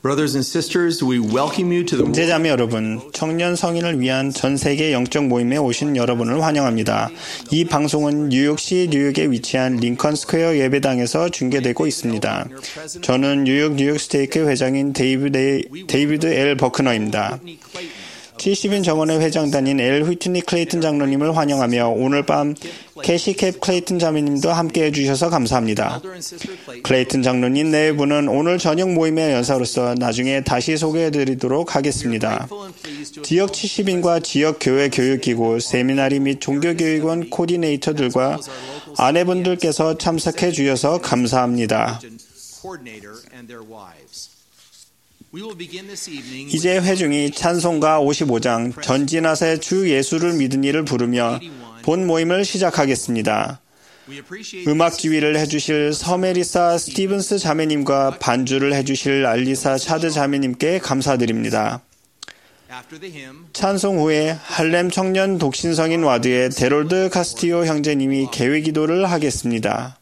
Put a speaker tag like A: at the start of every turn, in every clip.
A: Brothers and sisters, we welcome you to the
B: 형제자매 여러분, 청년 성인을 위한 전 세계 영적 모임에 오신 여러분을 환영합니다. 이 방송은 뉴욕시 뉴욕에 위치한 링컨 스퀘어 예배당에서 중계되고 있습니다. 저는 뉴욕 스테이크 회장인 데이비드 L. 버크너입니다. 70인 정원의 회장단인 L. 휘트니 클레이튼 장로님을 환영하며 오늘 밤 캐시 캡 클레이튼 자매님도 함께해 주셔서 감사합니다. 클레이튼 장로님 네 분은 오늘 저녁 모임의 연사로서 나중에 다시 소개해 드리도록 하겠습니다. 지역 70인과 지역 교회 교육기구, 세미나리 및 종교교육원 코디네이터들과 아내분들께서 참석해 주셔서 감사합니다. 이제 회중이 찬송가 55장 전진하세 주 예수를 믿은 이를 부르며 본 모임을 시작하겠습니다. 음악 지휘를 해주실 서메리사 스티븐스 자매님과 반주를 해주실 알리사 차드 자매님께 감사드립니다. 찬송 후에 할렘 청년 독신성인 와드의 데롤드 카스티오 형제님이 개회기도를 하겠습니다.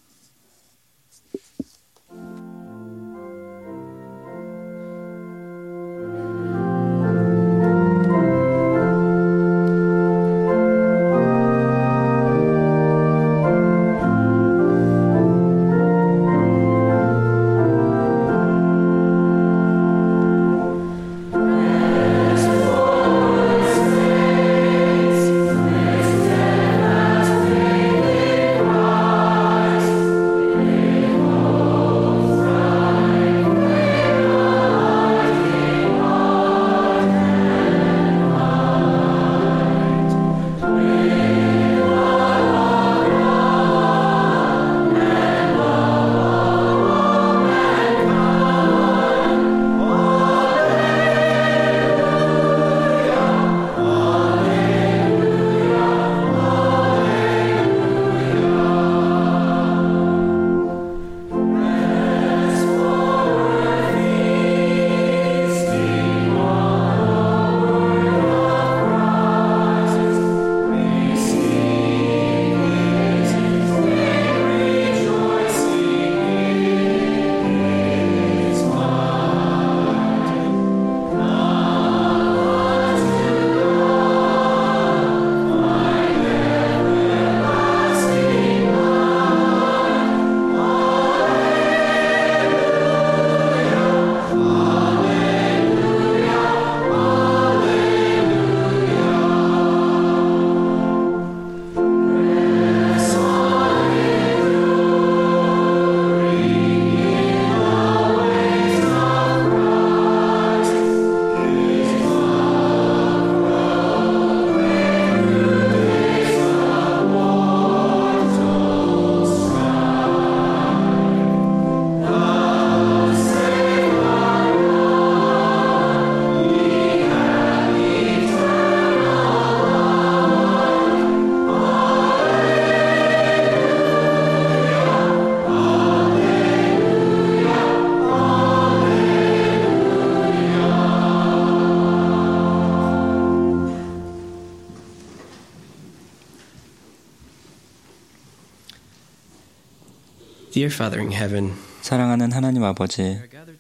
C: 사랑하는 하나님 아버지,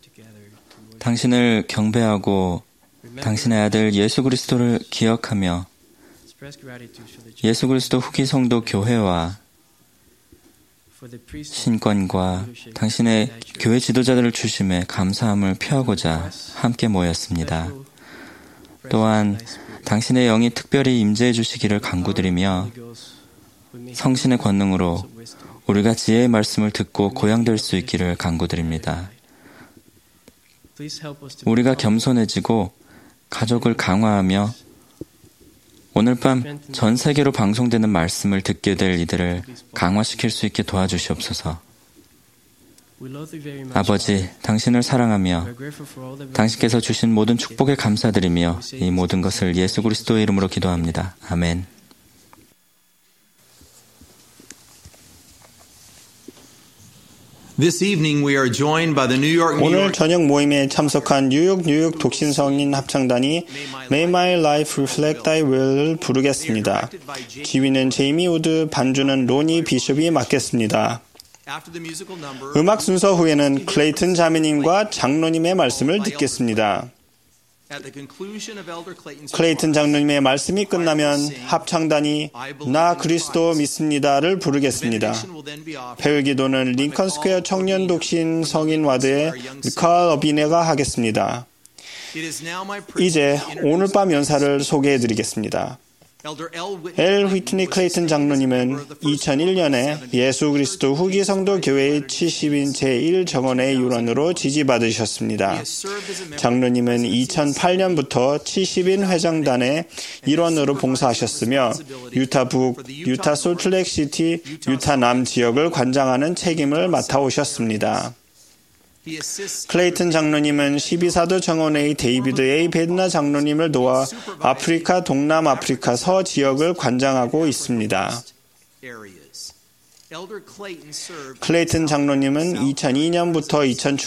C: 당신을 경배하고 당신의 아들 예수 그리스도를 기억하며 예수 그리스도 후기 성도 교회와 신권과 당신의 교회 지도자들을 주심에 감사함을 표하고자 함께 모였습니다. 또한 당신의 영이 특별히 임재해 주시기를 간구드리며 성신의 권능으로 우리가 지혜의 말씀을 듣고 고양될 수 있기를 간구드립니다. 우리가 겸손해지고 가족을 강화하며 오늘 밤 전 세계로 방송되는 말씀을 듣게 될 이들을 강화시킬 수 있게 도와주시옵소서. 아버지, 당신을 사랑하며 당신께서 주신 모든 축복에 감사드리며 이 모든 것을 예수 그리스도의 이름으로 기도합니다. 아멘.
B: 오늘 저녁 모임에 참석한 뉴욕 독신성인 합창단이 May My Life Reflect Thy Will을 부르겠습니다. 지휘는 제이미 우드, 반주는 로니 비숍이 맡겠습니다. 음악 순서 후에는 클레이튼 자매님과 장로님의 말씀을 듣겠습니다. 클레이튼 장로님의 말씀이 끝나면 합창단이 나 그리스도 믿습니다를 부르겠습니다. 배울기도는 링컨 스퀘어 청년 독신 성인 와드의 미카엘 어비네가 하겠습니다. 이제 오늘 밤 연사를 소개해드리겠습니다. 엘 휘트니 클레이튼 장로님은 2001년에 예수 그리스도 후기 성도 교회의 70인 제1정원의 일원으로 지지받으셨습니다. 장로님은 2008년부터 70인 회장단의 일원으로 봉사하셨으며 유타 북, 유타 솔트레이크 시티, 유타 남 지역을 관장하는 책임을 맡아오셨습니다. 클레이튼 장로님은 12사도 정원회의 데이비드 A. 베드나 장로님을 도와 아프리카, 동남아프리카 서 지역을 관장하고 있습니다. 클레이튼 장로님은 2002년부터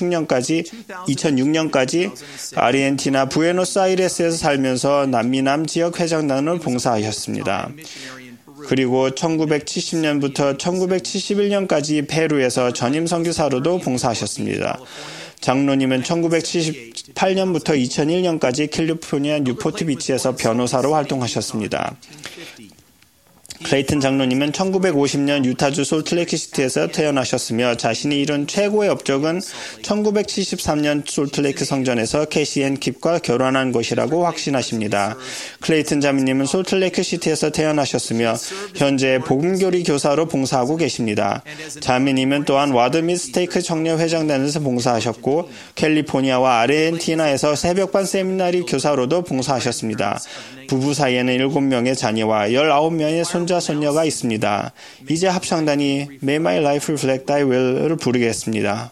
B: 2006년까지 아르헨티나 부에노스아이레스에서 살면서 남미남 지역 회장단을 봉사하셨습니다. 그리고 1970년부터 1971년까지 페루에서 전임 선교사로도 봉사하셨습니다. 장로님은 1978년부터 2001년까지 캘리포니아 뉴포트 비치에서 변호사로 활동하셨습니다. 클레이튼 장로님은 1950년 유타주 솔트레이크 시티에서 태어나셨으며 자신이 이룬 최고의 업적은 1973년 솔트레이크 성전에서 캐시 앤 킵과 결혼한 것이라고 확신하십니다. 클레이튼 자매님은 솔트레이크 시티에서 태어나셨으며 현재 복음교리 교사로 봉사하고 계십니다. 자매님은 또한 와드 및 스테이크 청년 회장단에서 봉사하셨고 캘리포니아와 아르헨티나에서 새벽반 세미나리 교사로도 봉사하셨습니다. 부부 사이에는 7명의 자녀와 19명의 손자, 손녀가 있습니다. 이제 합창단이 May My Life Reflect Thy Will을 부르겠습니다.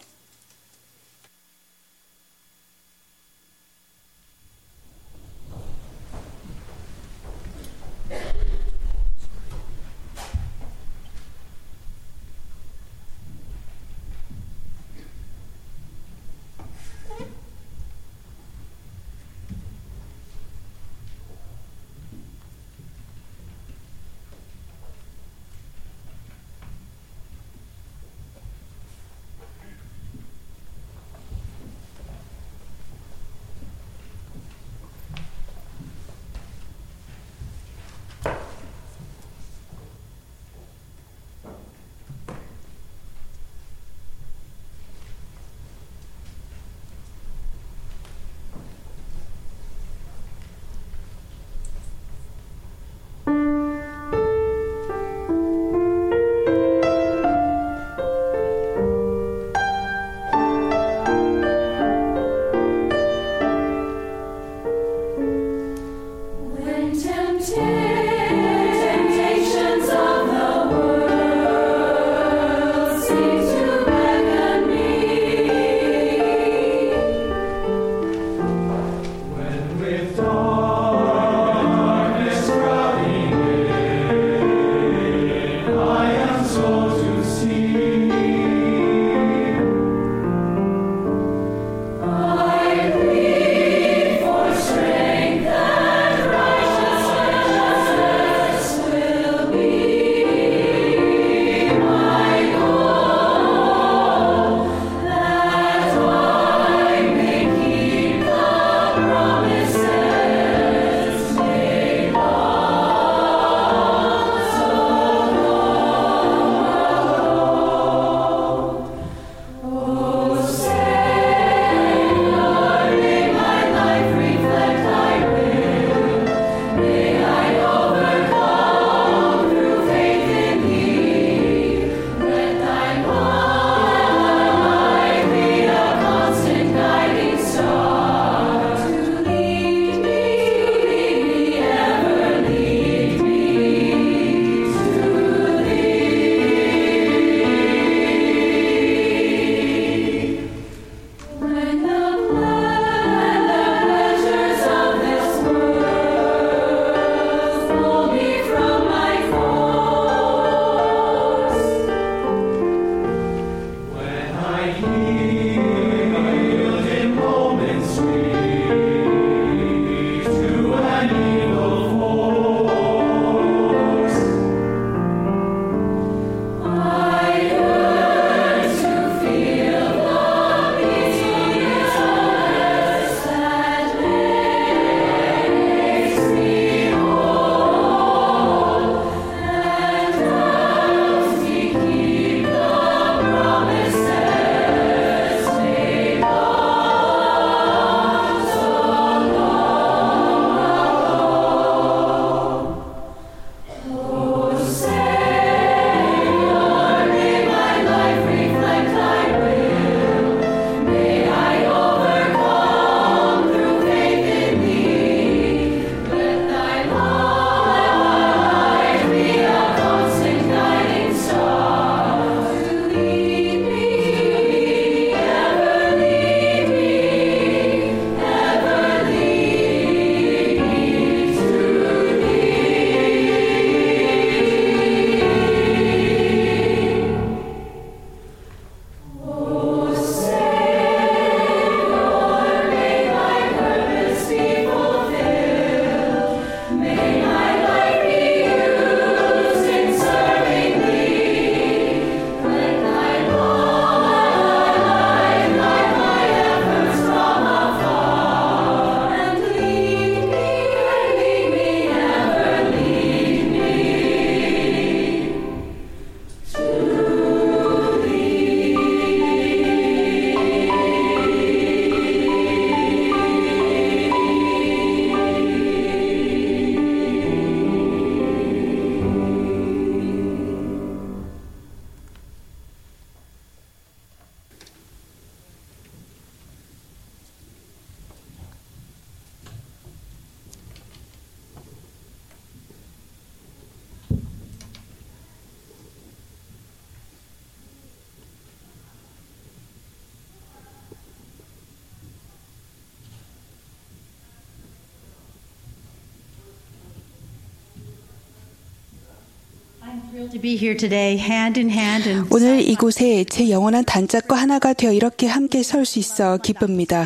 D: 오늘 이곳에 제 영원한 단짝과 하나가 되어 이렇게 함께 설 수 있어 기쁩니다.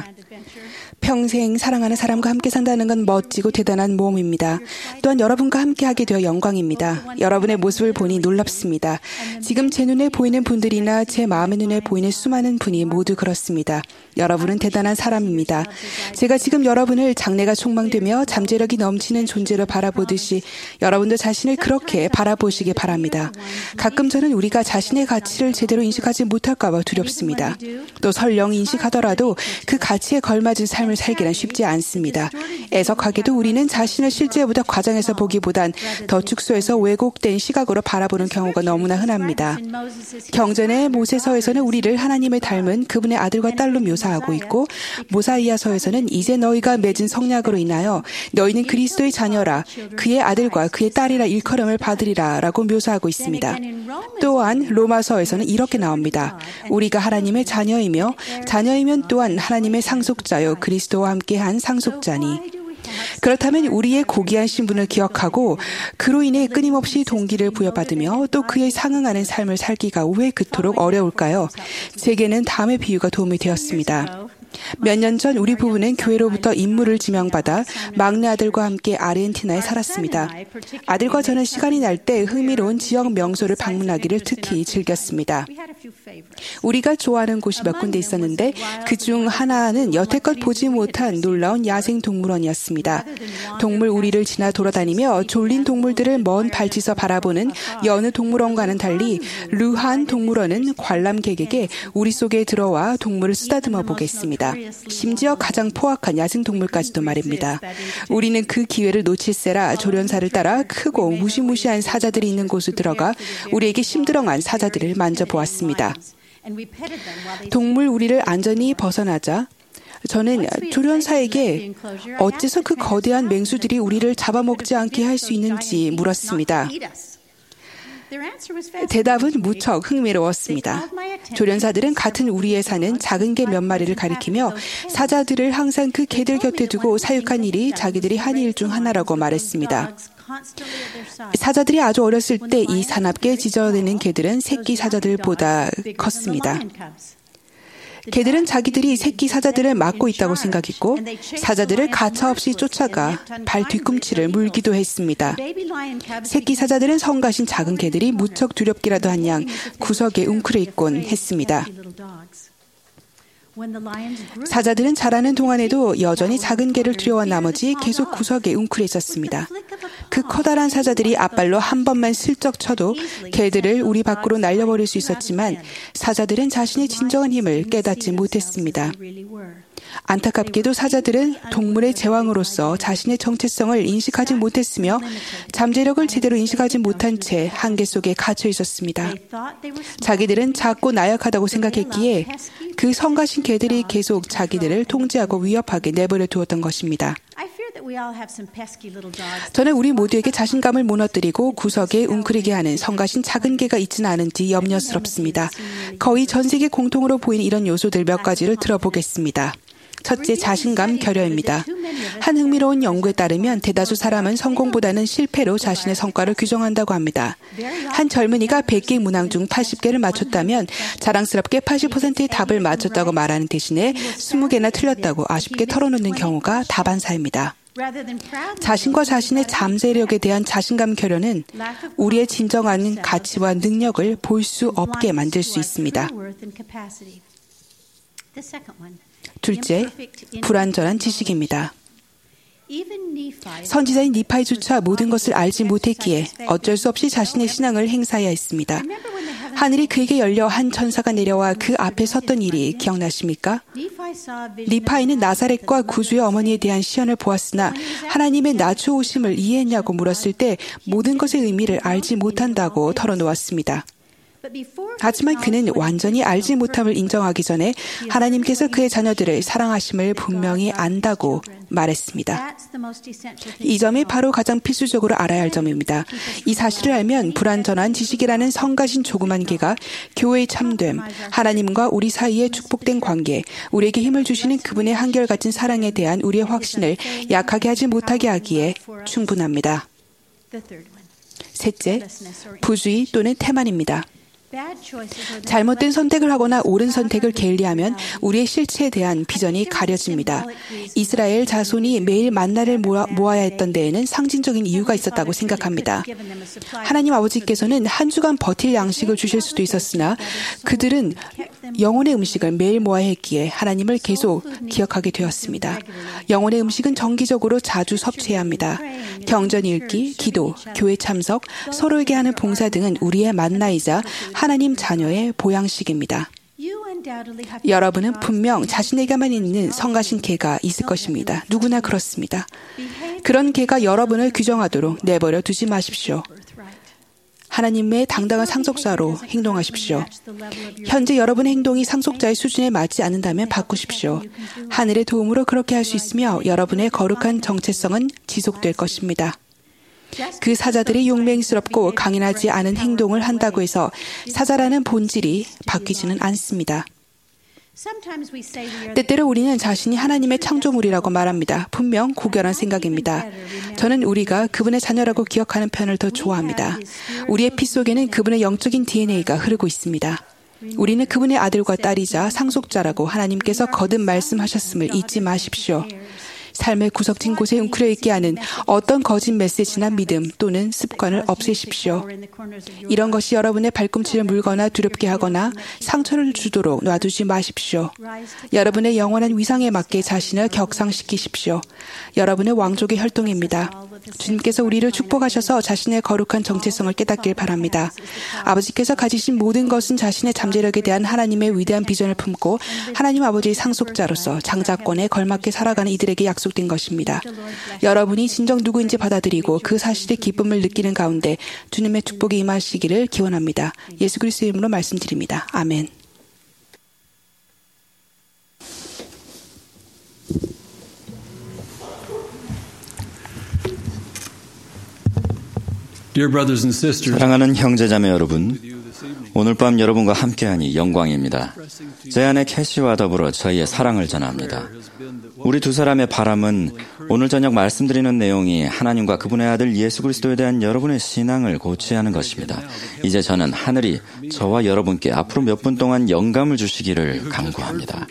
D: 평생 사랑하는 사람과 함께 산다는 건 멋지고 대단한 모험입니다. 또한 여러분과 함께하게 되어 영광입니다. 여러분의 모습을 보니 놀랍습니다. 지금 제 눈에 보이는 분들이나 제 마음의 눈에 보이는 수많은 분이 모두 그렇습니다. 여러분은 대단한 사람입니다. 제가 지금 여러분을 장래가 촉망되며 잠재력이 넘치는 존재로 바라보듯이 여러분도 자신을 그렇게 바라보시기 바랍니다. 가끔 저는 우리가 자신의 가치를 제대로 인식하지 못할까 봐 두렵습니다. 또 설령 인식하더라도 그 가치에 걸맞은 삶을 살기란 쉽지 않습니다. 애석하게도 우리는 자신을 실제보다 과장해서 보기보단 더 축소해서 왜곡된 시각으로 바라보는 경우가 너무나 흔합니다. 경전의 모세서에서는 우리를 하나님을 닮은 그분의 아들과 딸로 묘사하고 있고, 모사이아서에서는 이제 너희가 맺은 성약으로 인하여 너희는 그리스도의 자녀라, 그의 아들과 그의 딸이라 일컬음을 받으리라 라고 묘사하고 있습니다. 또한 로마서에서는 이렇게 나옵니다. 우리가 하나님의 자녀이며 자녀이면 또한 하나님의 상속자요 그리스도와 함께한 상속자니. 그렇다면 우리의 고귀한 신분을 기억하고 그로 인해 끊임없이 동기를 부여받으며 또 그에 상응하는 삶을 살기가 왜 그토록 어려울까요? 제게는 다음의 비유가 도움이 되었습니다. 몇 년 전 우리 부부는 교회로부터 임무를 지명받아 막내 아들과 함께 아르헨티나에 살았습니다. 아들과 저는 시간이 날 때 흥미로운 지역 명소를 방문하기를 특히 즐겼습니다. 우리가 좋아하는 곳이 몇 군데 있었는데 그중 하나는 여태껏 보지 못한 놀라운 야생 동물원이었습니다. 동물 우리를 지나 돌아다니며 졸린 동물들을 먼 발치서 바라보는 여느 동물원과는 달리 르한 동물원은 관람객에게 우리 속에 들어와 동물을 쓰다듬어 보겠습니다. 심지어 가장 포악한 야생동물까지도 말입니다. 우리는 그 기회를 놓칠세라 조련사를 따라 크고 무시무시한 사자들이 있는 곳에 들어가 우리에게 심드렁한 사자들을 만져보았습니다. 동물 우리를 안전히 벗어나자 저는 조련사에게 어째서 그 거대한 맹수들이 우리를 잡아먹지 않게 할 수 있는지 물었습니다. 대답은 무척 흥미로웠습니다. 조련사들은 같은 우리에 사는 작은 개 몇 마리를 가리키며 사자들을 항상 그 개들 곁에 두고 사육한 일이 자기들이 한 일 중 하나라고 말했습니다. 사자들이 아주 어렸을 때 이 사납게 짖어대는 개들은 새끼 사자들보다 컸습니다. 개들은 자기들이 새끼 사자들을 막고 있다고 생각했고 사자들을 가차없이 쫓아가 발 뒤꿈치를 물기도 했습니다. 새끼 사자들은 성가신 작은 개들이 무척 두렵기라도 한 양 구석에 웅크려 있곤 했습니다. 사자들은 자라는 동안에도 여전히 작은 개를 두려워한 나머지 계속 구석에 웅크려 있었습니다. 그 커다란 사자들이 앞발로 한 번만 슬쩍 쳐도 개들을 우리 밖으로 날려버릴 수 있었지만 사자들은 자신의 진정한 힘을 깨닫지 못했습니다. 안타깝게도 사자들은 동물의 제왕으로서 자신의 정체성을 인식하지 못했으며 잠재력을 제대로 인식하지 못한 채 한계 속에 갇혀 있었습니다. 자기들은 작고 나약하다고 생각했기에 그 성가신 개들이 계속 자기들을 통제하고 위협하게 내버려 두었던 것입니다. 저는 우리 모두에게 자신감을 무너뜨리고 구석에 웅크리게 하는 성가신 작은 개가 있지는 않은지 염려스럽습니다. 거의 전 세계 공통으로 보이는 이런 요소들 몇 가지를 들어보겠습니다. 첫째, 자신감 결여입니다. 한 흥미로운 연구에 따르면 대다수 사람은 성공보다는 실패로 자신의 성과를 규정한다고 합니다. 한 젊은이가 100개 문항 중 80개를 맞췄다면 자랑스럽게 80%의 답을 맞췄다고 말하는 대신에 20개나 틀렸다고 아쉽게 털어놓는 경우가 다반사입니다. 자신과 자신의 잠재력에 대한 자신감 결여는 우리의 진정한 가치와 능력을 볼 수 없게 만들 수 있습니다. 둘째, 불완전한 지식입니다. 선지자인 니파이조차 모든 것을 알지 못했기에 어쩔 수 없이 자신의 신앙을 행사해야 했습니다. 하늘이 그에게 열려 한 천사가 내려와 그 앞에 섰던 일이 기억나십니까? 니파이는 나사렛과 구주의 어머니에 대한 시연을 보았으나 하나님의 낮추어 오심을 이해했냐고 물었을 때 모든 것의 의미를 알지 못한다고 털어놓았습니다. 하지만 그는 완전히 알지 못함을 인정하기 전에 하나님께서 그의 자녀들을 사랑하심을 분명히 안다고 말했습니다. 이 점이 바로 가장 필수적으로 알아야 할 점입니다. 이 사실을 알면 불완전한 지식이라는 성가신 조그만 개가 교회의 참됨, 하나님과 우리 사이의 축복된 관계, 우리에게 힘을 주시는 그분의 한결같은 사랑에 대한 우리의 확신을 약하게 하지 못하게 하기에 충분합니다. 셋째, 부주의 또는 태만입니다. 잘못된 선택을 하거나 옳은 선택을 게을리하면 우리의 실체에 대한 비전이 가려집니다. 이스라엘 자손이 매일 만나를 모아야 했던 데에는 상징적인 이유가 있었다고 생각합니다. 하나님 아버지께서는 한 주간 버틸 양식을 주실 수도 있었으나 그들은 영혼의 음식을 매일 모아야 했기에 하나님을 계속 기억하게 되었습니다. 영혼의 음식은 정기적으로 자주 섭취해야 합니다. 경전 읽기, 기도, 교회 참석, 서로에게 하는 봉사 등은 우리의 만나이자 하나님 자녀의 보양식입니다. 여러분은 분명 자신에게만 있는 성가신 개가 있을 것입니다. 누구나 그렇습니다. 그런 개가 여러분을 규정하도록 내버려 두지 마십시오. 하나님의 당당한 상속자로 행동하십시오. 현재 여러분의 행동이 상속자의 수준에 맞지 않는다면 바꾸십시오. 하늘의 도움으로 그렇게 할 수 있으며 여러분의 거룩한 정체성은 지속될 것입니다. 그 사자들이 용맹스럽고 강인하지 않은 행동을 한다고 해서 사자라는 본질이 바뀌지는 않습니다. 때때로 우리는 자신이 하나님의 창조물이라고 말합니다. 분명 고결한 생각입니다. 저는 우리가 그분의 자녀라고 기억하는 편을 더 좋아합니다. 우리의 피 속에는 그분의 영적인 DNA가 흐르고 있습니다. 우리는 그분의 아들과 딸이자 상속자라고 하나님께서 거듭 말씀하셨음을 잊지 마십시오. 삶의 구석진 곳에 웅크려 있게 하는 어떤 거짓 메시지나 믿음 또는 습관을 없애십시오. 이런 것이 여러분의 발꿈치를 물거나 두렵게 하거나 상처를 주도록 놔두지 마십시오. 여러분의 영원한 위상에 맞게 자신을 격상시키십시오. 여러분의 왕족의 혈통입니다. 주님께서 우리를 축복하셔서 자신의 거룩한 정체성을 깨닫길 바랍니다. 아버지께서 가지신 모든 것은 자신의 잠재력에 대한 하나님의 위대한 비전을 품고 하나님 아버지의 상속자로서 장자권에 걸맞게 살아가는 이들에게 약속된 것입니다. 여러분이 진정 누구인지 받아들이고 그 사실의 기쁨을 느끼는 가운데 주님의 축복이 임하시기를 기원합니다. 예수 그리스도의 이름으로 말씀드립니다. 아멘.
C: 사랑하는 형제자매 여러분, 오늘 밤 여러분과 함께하니 영광입니다. 제 아내 캐시와 더불어 저희의 사랑을 전합니다. 우리 두 사람의 바람은 오늘 저녁 말씀드리는 내용이 하나님과 그분의 아들 예수 그리스도에 대한 여러분의 신앙을 고취하는 것입니다. 이제 저는 하늘이 저와 여러분께 앞으로 몇 분 동안 영감을 주시기를 간구합니다.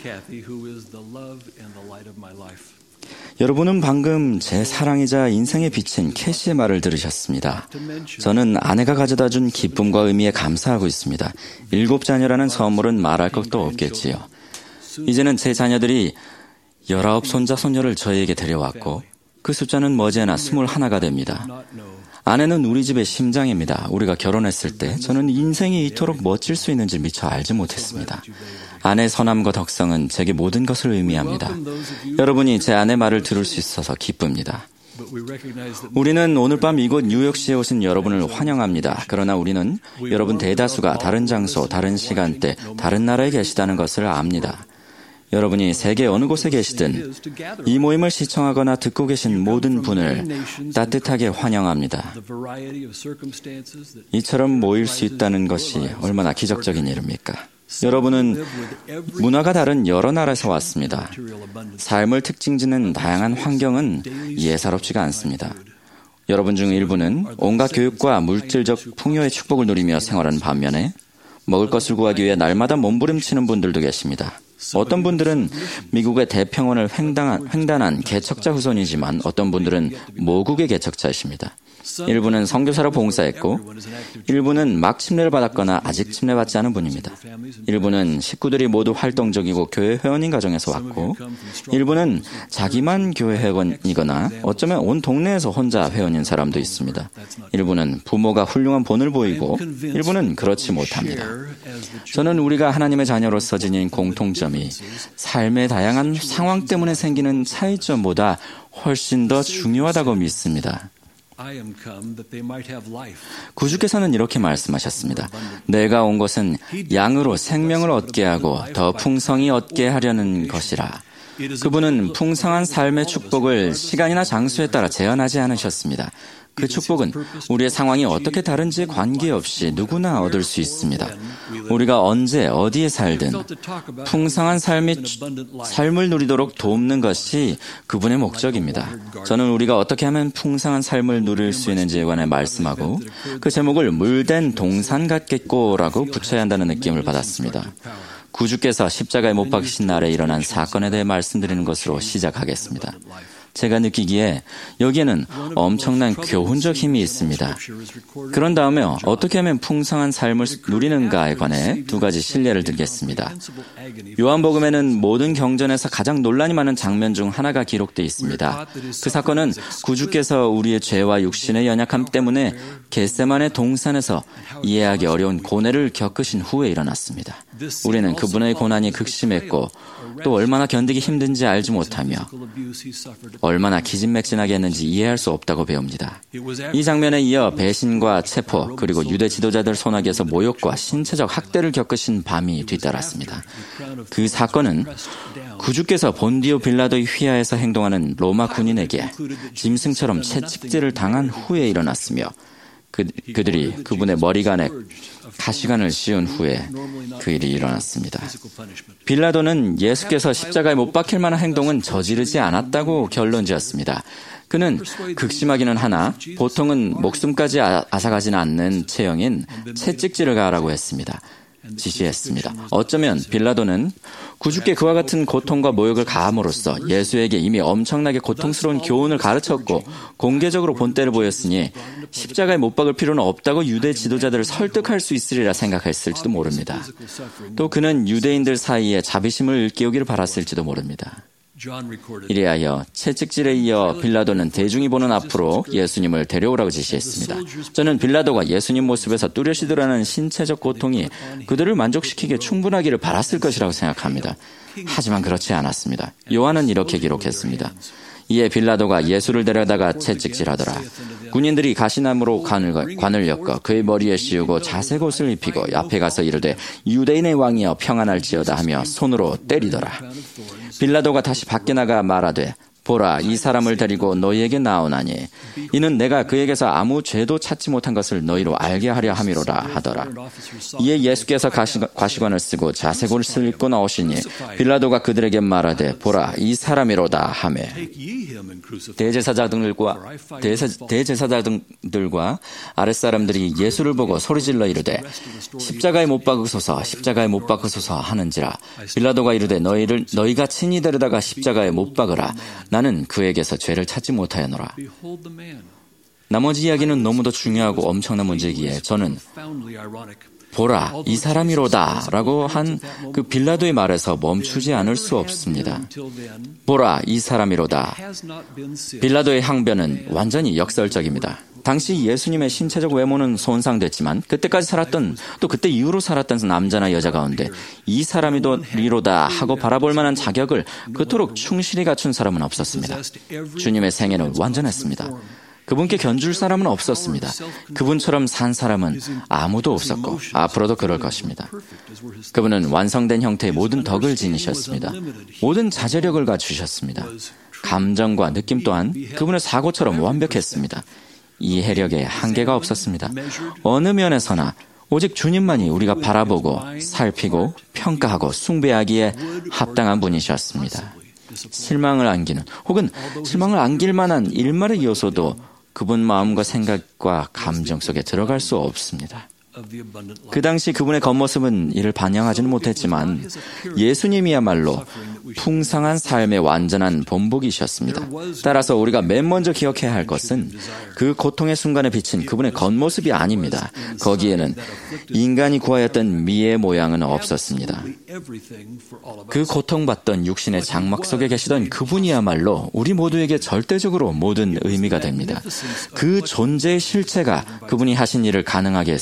C: 여러분은 방금 제 사랑이자 인생의 빛인 캐시의 말을 들으셨습니다. 저는 아내가 가져다준 기쁨과 의미에 감사하고 있습니다. 7 자녀라는 선물은 말할 것도 없겠지요. 이제는 제 자녀들이 19 손자 손녀를 저희에게 데려왔고 그 숫자는 머지않아 21가 됩니다. 아내는 우리 집의 심장입니다. 우리가 결혼했을 때 저는 인생이 이토록 멋질 수 있는지 미처 알지 못했습니다. 아내의 선함과 덕성은 제게 모든 것을 의미합니다. 여러분이 제 아내 말을 들을 수 있어서 기쁩니다. 우리는 오늘 밤 이곳 뉴욕시에 오신 여러분을 환영합니다. 그러나 우리는 여러분 대다수가 다른 장소, 다른 시간대, 다른 나라에 계시다는 것을 압니다. 여러분이 세계 어느 곳에 계시든 이 모임을 시청하거나 듣고 계신 모든 분을 따뜻하게 환영합니다. 이처럼 모일 수 있다는 것이 얼마나 기적적인 일입니까? 여러분은 문화가 다른 여러 나라에서 왔습니다. 삶을 특징짓는 다양한 환경은 예사롭지가 않습니다. 여러분 중 일부는 온갖 교육과 물질적 풍요의 축복을 누리며 생활하는 반면에 먹을 것을 구하기 위해 날마다 몸부림치는 분들도 계십니다. 어떤 분들은 미국의 대평원을 횡단한 개척자 후손이지만 어떤 분들은 모국의 개척자이십니다. 일부는 선교사로 봉사했고 일부는 막 침례를 받았거나 아직 침례받지 않은 분입니다. 일부는 식구들이 모두 활동적이고 교회 회원인 가정에서 왔고 일부는 자기만 교회 회원이거나 어쩌면 온 동네에서 혼자 회원인 사람도 있습니다. 일부는 부모가 훌륭한 본을 보이고 일부는 그렇지 못합니다. 저는 우리가 하나님의 자녀로서 지닌 공통점이 삶의 다양한 상황 때문에 생기는 차이점보다 훨씬 더 중요하다고 믿습니다. 구주께서는 이렇게 말씀하셨습니다. 내가 온 것은 양으로 생명을 얻게 하고 더 풍성히 얻게 하려는 것이라. 그분은 풍성한 삶의 축복을 시간이나 장소에 따라 제한하지 않으셨습니다. 그 축복은 우리의 상황이 어떻게 다른지에 관계없이 누구나 얻을 수 있습니다. 우리가 언제 어디에 살든 풍성한 삶을 누리도록 돕는 것이 그분의 목적입니다. 저는 우리가 어떻게 하면 풍성한 삶을 누릴 수 있는지에 관해 말씀하고 그 제목을 물된 동산 같겠고라고 붙여야 한다는 느낌을 받았습니다. 구주께서 십자가에 못 박히신 날에 일어난 사건에 대해 말씀드리는 것으로 시작하겠습니다. 제가 느끼기에 여기에는 엄청난 교훈적 힘이 있습니다. 그런 다음에 어떻게 하면 풍성한 삶을 누리는가에 관해 두 가지 실례를 들겠습니다. 요한복음에는 모든 경전에서 가장 논란이 많은 장면 중 하나가 기록되어 있습니다. 그 사건은 구주께서 우리의 죄와 육신의 연약함 때문에 겟세마네 동산에서 이해하기 어려운 고뇌를 겪으신 후에 일어났습니다. 우리는 그분의 고난이 극심했고 또 얼마나 견디기 힘든지 알지 못하며 얼마나 기진맥진하게 했는지 이해할 수 없다고 배웁니다. 이 장면에 이어 배신과 체포 그리고 유대 지도자들 손아귀에서 모욕과 신체적 학대를 겪으신 밤이 뒤따랐습니다. 그 사건은 구주께서 본디오 빌라도의 휘하에서 행동하는 로마 군인에게 짐승처럼 채찍질을 당한 후에 일어났으며 그들이 그분의 머리간에 가시관을 씌운 후에 그 일이 일어났습니다. 빌라도는 예수께서 십자가에 못 박힐 만한 행동은 저지르지 않았다고 결론지었습니다. 그는 극심하기는 하나 보통은 목숨까지 앗아가지는 않는 체형인 채찍질을 가하라고 지시했습니다. 어쩌면 빌라도는 구주께 그와 같은 고통과 모욕을 가함으로써 예수에게 이미 엄청나게 고통스러운 교훈을 가르쳤고 공개적으로 본때를 보였으니 십자가에 못 박을 필요는 없다고 유대 지도자들을 설득할 수 있으리라 생각했을지도 모릅니다. 또 그는 유대인들 사이에 자비심을 일깨우기를 바랐을지도 모릅니다. 이리하여 채찍질에 이어 빌라도는 대중이 보는 앞으로 예수님을 데려오라고 지시했습니다. 저는 빌라도가 예수님 모습에서 뚜렷이 드러나는 신체적 고통이 그들을 만족시키기에 충분하기를 바랐을 것이라고 생각합니다. 하지만 그렇지 않았습니다. 요한은 이렇게 기록했습니다. 이에 빌라도가 예수를 데려다가 채찍질하더라. 군인들이 가시나무로 관을 엮어 그의 머리에 씌우고 자색 옷을 입히고 앞에 가서 이르되 유대인의 왕이여 평안할지어다 하며 손으로 때리더라. 빌라도가 다시 밖에 나가 말하되 보라 이 사람을 데리고 너희에게 나오나니 이는 내가 그에게서 아무 죄도 찾지 못한 것을 너희로 알게 하려 함이로라 하더라. 이에 예수께서 가시관을 쓰고 자색 옷을 입고 나오시니 빌라도가 그들에게 말하되 보라 이 사람이로다 하매 대제사장들과 아랫사람들이 예수를 보고 소리질러 이르되 십자가에 못 박으소서 십자가에 못 박으소서 하는지라. 빌라도가 이르되 너희가 친히 데려다가 십자가에 못 박으라. 나는 그에게서 죄를 찾지 못하였노라. 나머지 이야기는 너무도 중요하고 엄청난 문제이기에 저는 보라 이 사람이로다 라고 한 그 빌라도의 말에서 멈추지 않을 수 없습니다. 보라 이 사람이로다. 빌라도의 항변은 완전히 역설적입니다. 당시 예수님의 신체적 외모는 손상됐지만 그때까지 살았던 또 그때 이후로 살았던 남자나 여자 가운데 이 사람이로다 하고 바라볼 만한 자격을 그토록 충실히 갖춘 사람은 없었습니다. 주님의 생애는 완전했습니다. 그분께 견줄 사람은 없었습니다. 그분처럼 산 사람은 아무도 없었고 앞으로도 그럴 것입니다. 그분은 완성된 형태의 모든 덕을 지니셨습니다. 모든 자제력을 갖추셨습니다. 감정과 느낌 또한 그분의 사고처럼 완벽했습니다. 이해력에 한계가 없었습니다. 어느 면에서나 오직 주님만이 우리가 바라보고 살피고 평가하고 숭배하기에 합당한 분이셨습니다. 실망을 안기는 혹은 실망을 안길 만한 일말의 요소도 그분 마음과 생각과 감정 속에 들어갈 수 없습니다. 그 당시 그분의 겉모습은 이를 반영하지는 못했지만 예수님이야말로 풍성한 삶의 완전한 본보기셨습니다. 따라서 우리가 맨 먼저 기억해야 할 것은 그 고통의 순간에 비친 그분의 겉모습이 아닙니다. 거기에는 인간이 구하였던 미의 모양은 없었습니다. 그 고통받던 육신의 장막 속에 계시던 그분이야말로 우리 모두에게 절대적으로 모든 의미가 됩니다. 그 존재의 실체가 그분이 하신 일을 가능하게 했습니다.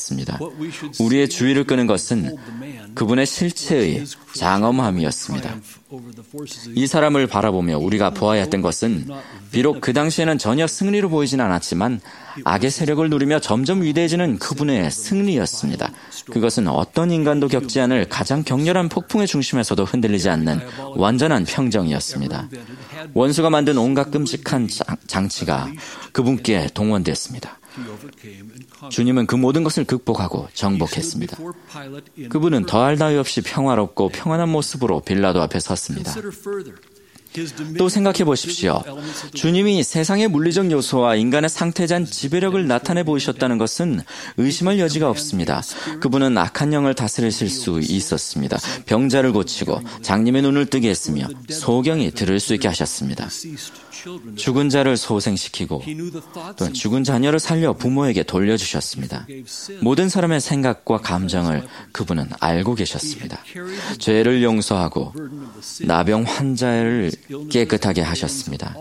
C: 우리의 주의를 끄는 것은 그분의 실체의 장엄함이었습니다. 이 사람을 바라보며 우리가 보아야 했던 것은 비록 그 당시에는 전혀 승리로 보이진 않았지만 악의 세력을 누리며 점점 위대해지는 그분의 승리였습니다. 그것은 어떤 인간도 겪지 않을 가장 격렬한 폭풍의 중심에서도 흔들리지 않는 완전한 평정이었습니다. 원수가 만든 온갖 끔찍한 장치가 그분께 동원됐습니다. 주님은 그 모든 것을 극복하고 정복했습니다. 그분은 더할 나위 없이 평화롭고 평안한 모습으로 빌라도 앞에 섰습니다. 또 생각해 보십시오. 주님이 세상의 물리적 요소와 인간의 상태에 대한 지배력을 나타내 보이셨다는 것은 의심할 여지가 없습니다. 그분은 악한 영을 다스리실 수 있었습니다. 병자를 고치고 장님의 눈을 뜨게 했으며 소경이 들을 수 있게 하셨습니다. 죽은 자를 소생시키고 또 죽은 자녀를 살려 부모에게 돌려주셨습니다. 모든 사람의 생각과 감정을 그분은 알고 계셨습니다. 죄를 용서하고 나병 환자를 깨끗하게 하셨습니다.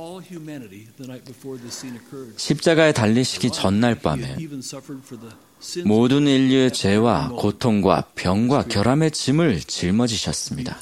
C: 십자가에 달리시기 전날 밤에 모든 인류의 죄와 고통과 병과 결함의 짐을 짊어지셨습니다.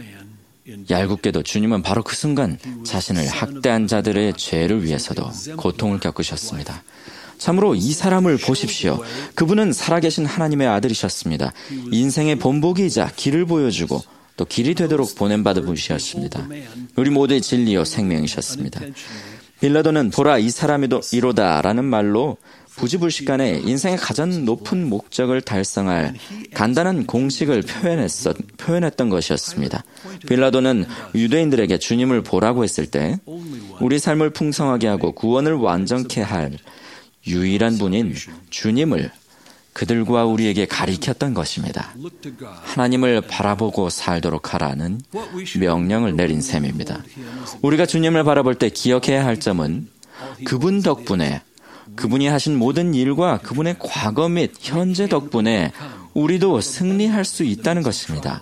C: 얄궂게도 주님은 바로 그 순간 자신을 학대한 자들의 죄를 위해서도 고통을 겪으셨습니다. 참으로 이 사람을 보십시오. 그분은 살아계신 하나님의 아들이셨습니다. 인생의 본보기이자 길을 보여주고 또 길이 되도록 보냄받은 분이셨습니다. 우리 모두의 진리요 생명이셨습니다. 빌라도는 보라 이 사람이로다 라는 말로 부지불식간에 인생의 가장 높은 목적을 달성할 간단한 공식을 표현했던 것이었습니다. 빌라도는 유대인들에게 주님을 보라고 했을 때 우리 삶을 풍성하게 하고 구원을 완전케 할 유일한 분인 주님을 그들과 우리에게 가리켰던 것입니다. 하나님을 바라보고 살도록 하라는 명령을 내린 셈입니다. 우리가 주님을 바라볼 때 기억해야 할 점은 그분 덕분에 그분이 하신 모든 일과 그분의 과거 및 현재 덕분에 우리도 승리할 수 있다는 것입니다.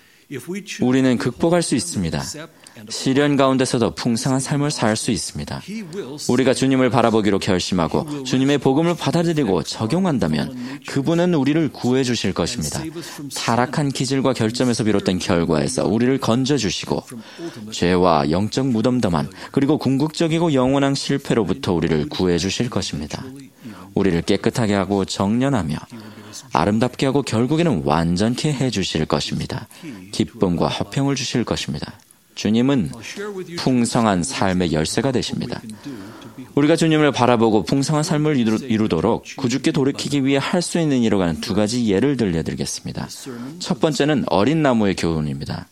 C: 우리는 극복할 수 있습니다. 시련 가운데서도 풍성한 삶을 살 수 있습니다. 우리가 주님을 바라보기로 결심하고 주님의 복음을 받아들이고 적용한다면 그분은 우리를 구해 주실 것입니다. 타락한 기질과 결점에서 비롯된 결과에서 우리를 건져주시고 죄와 영적 무덤덤한 그리고 궁극적이고 영원한 실패로부터 우리를 구해 주실 것입니다. 우리를 깨끗하게 하고 정련하며 아름답게 하고 결국에는 완전케 해주실 것입니다. 기쁨과 화평을 주실 것입니다. 주님은 풍성한 삶의 열쇠가 되십니다. 우리가 주님을 바라보고 풍성한 삶을 이루도록 구주께 돌이키기 위해 할 수 있는 일로 가는 두 가지 예를 들려드리겠습니다. 첫 번째는 어린 나무의 교훈입니다.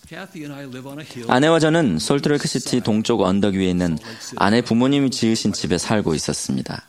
C: 아내와 저는 솔트레이크시티 동쪽 언덕 위에 있는 아내 부모님이 지으신 집에 살고 있습니다.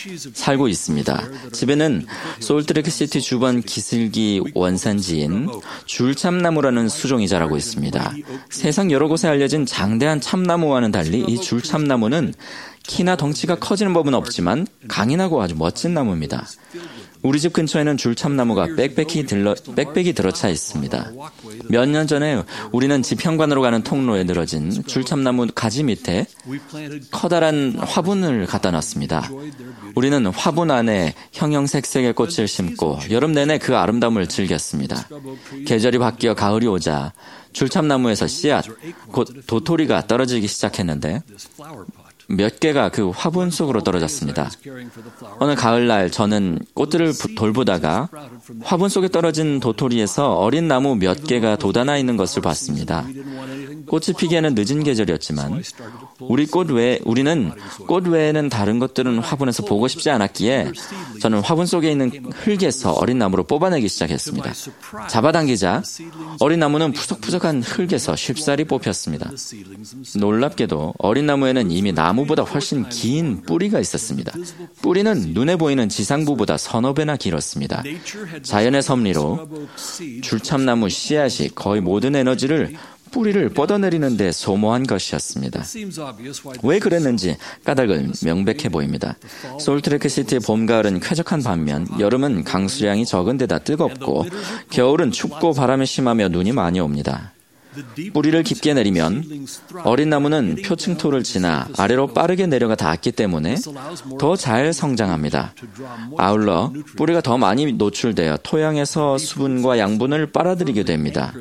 C: 집에는 솔트레이크시티 주변 기슭이 원산지인 줄참나무라는 수종이 자라고 있습니다. 세상 여러 곳에 알려진 장대한 참나무와는 달리 이 줄참나무는 키나 덩치가 커지는 법은 없지만 강인하고 아주 멋진 나무입니다. 우리 집 근처에는 줄참나무가 빽빽이 들어차 있습니다. 몇 년 전에 우리는 집 현관으로 가는 통로에 늘어진 줄참나무 가지 밑에 커다란 화분을 갖다 놨습니다. 우리는 화분 안에 형형색색의 꽃을 심고 여름 내내 그 아름다움을 즐겼습니다. 계절이 바뀌어 가을이 오자 줄참나무에서 씨앗, 곧 도토리가 떨어지기 시작했는데 몇 개가 그 화분 속으로 떨어졌습니다. 어느 가을날 저는 꽃들을 돌보다가 화분 속에 떨어진 도토리에서 어린 나무 몇 개가 돋아나 있는 것을 봤습니다. 꽃이 피기에는 늦은 계절이었지만 우리는 꽃 외에는 다른 것들은 화분에서 보고 싶지 않았기에 저는 화분 속에 있는 흙에서 어린 나무를 뽑아내기 시작했습니다. 잡아당기자 어린 나무는 푸석푸석한 흙에서 쉽사리 뽑혔습니다. 놀랍게도 어린 나무에는 이미 나무보다 훨씬 긴 뿌리가 있었습니다. 뿌리는 눈에 보이는 지상부보다 서너 배나 길었습니다. 자연의 섭리로 줄참나무 씨앗이 거의 모든 에너지를 뿌리를 뻗어내리는 데 소모한 것이었습니다. 왜 그랬는지 까닭은 명백해 보입니다. 솔트레이크시티의 봄, 가을은 쾌적한 반면 여름은 강수량이 적은 데다 뜨겁고 겨울은 춥고 바람이 심하며 눈이 많이 옵니다. 뿌리를 깊게 내리면 어린 나무는 표층토를 지나 아래로 빠르게 내려가 닿았기 때문에 더 잘 성장합니다. 아울러 뿌리가 더 많이 노출되어 토양에서 수분과 양분을 빨아들이게 됩니다.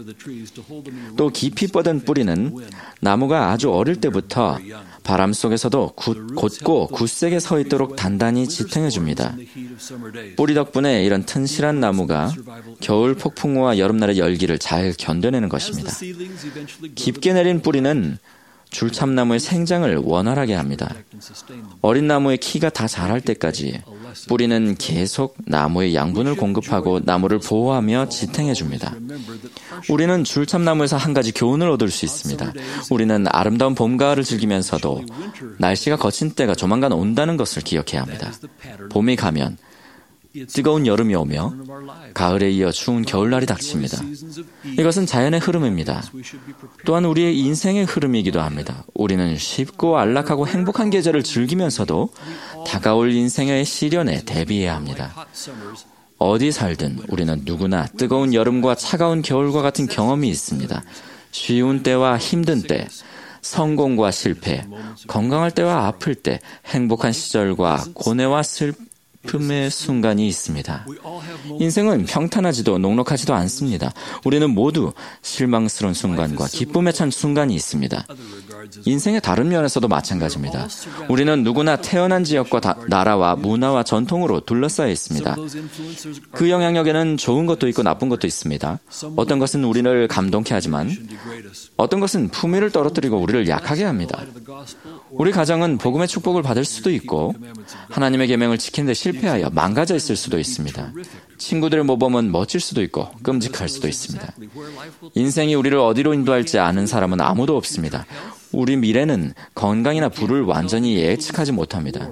C: 또 깊이 뻗은 뿌리는 나무가 아주 어릴 때부터 바람 속에서도 곧고 굳세게 서 있도록 단단히 지탱해 줍니다. 뿌리 덕분에 이런 튼실한 나무가 겨울 폭풍우와 여름날의 열기를 잘 견뎌내는 것입니다. 깊게 내린 뿌리는 줄참나무의 생장을 원활하게 합니다. 어린 나무의 키가 다 자랄 때까지 뿌리는 계속 나무의 양분을 공급하고 나무를 보호하며 지탱해 줍니다. 우리는 줄참나무에서 한 가지 교훈을 얻을 수 있습니다. 우리는 아름다운 봄, 가을을 즐기면서도 날씨가 거친 때가 조만간 온다는 것을 기억해야 합니다. 봄이 가면 뜨거운 여름이 오며 가을에 이어 추운 겨울날이 닥칩니다. 이것은 자연의 흐름입니다. 또한 우리의 인생의 흐름이기도 합니다. 우리는 쉽고 안락하고 행복한 계절을 즐기면서도 다가올 인생의 시련에 대비해야 합니다. 어디 살든 우리는 누구나 뜨거운 여름과 차가운 겨울과 같은 경험이 있습니다. 쉬운 때와 힘든 때, 성공과 실패, 건강할 때와 아플 때, 행복한 시절과 고뇌와 슬픔의 순간이 있습니다. 인생은 평탄하지도 녹록하지도 않습니다. 우리는 모두 실망스러운 순간과 기쁨에 찬 순간이 있습니다. 인생의 다른 면에서도 마찬가지입니다. 우리는 누구나 태어난 지역과 나라와 문화와 전통으로 둘러싸여 있습니다. 그 영향력에는 좋은 것도 있고 나쁜 것도 있습니다. 어떤 것은 우리를 감동케 하지만 어떤 것은 품위를 떨어뜨리고 우리를 약하게 합니다. 우리 가정은 복음의 축복을 받을 수도 있고 하나님의 계명을 지키는 데 실패하여 망가져 있을 수도 있습니다. 친구들의 모범은 멋질 수도 있고 끔찍할 수도 있습니다. 인생이 우리를 어디로 인도할지 아는 사람은 아무도 없습니다. 우리 미래는 건강이나 부를 완전히 예측하지 못합니다.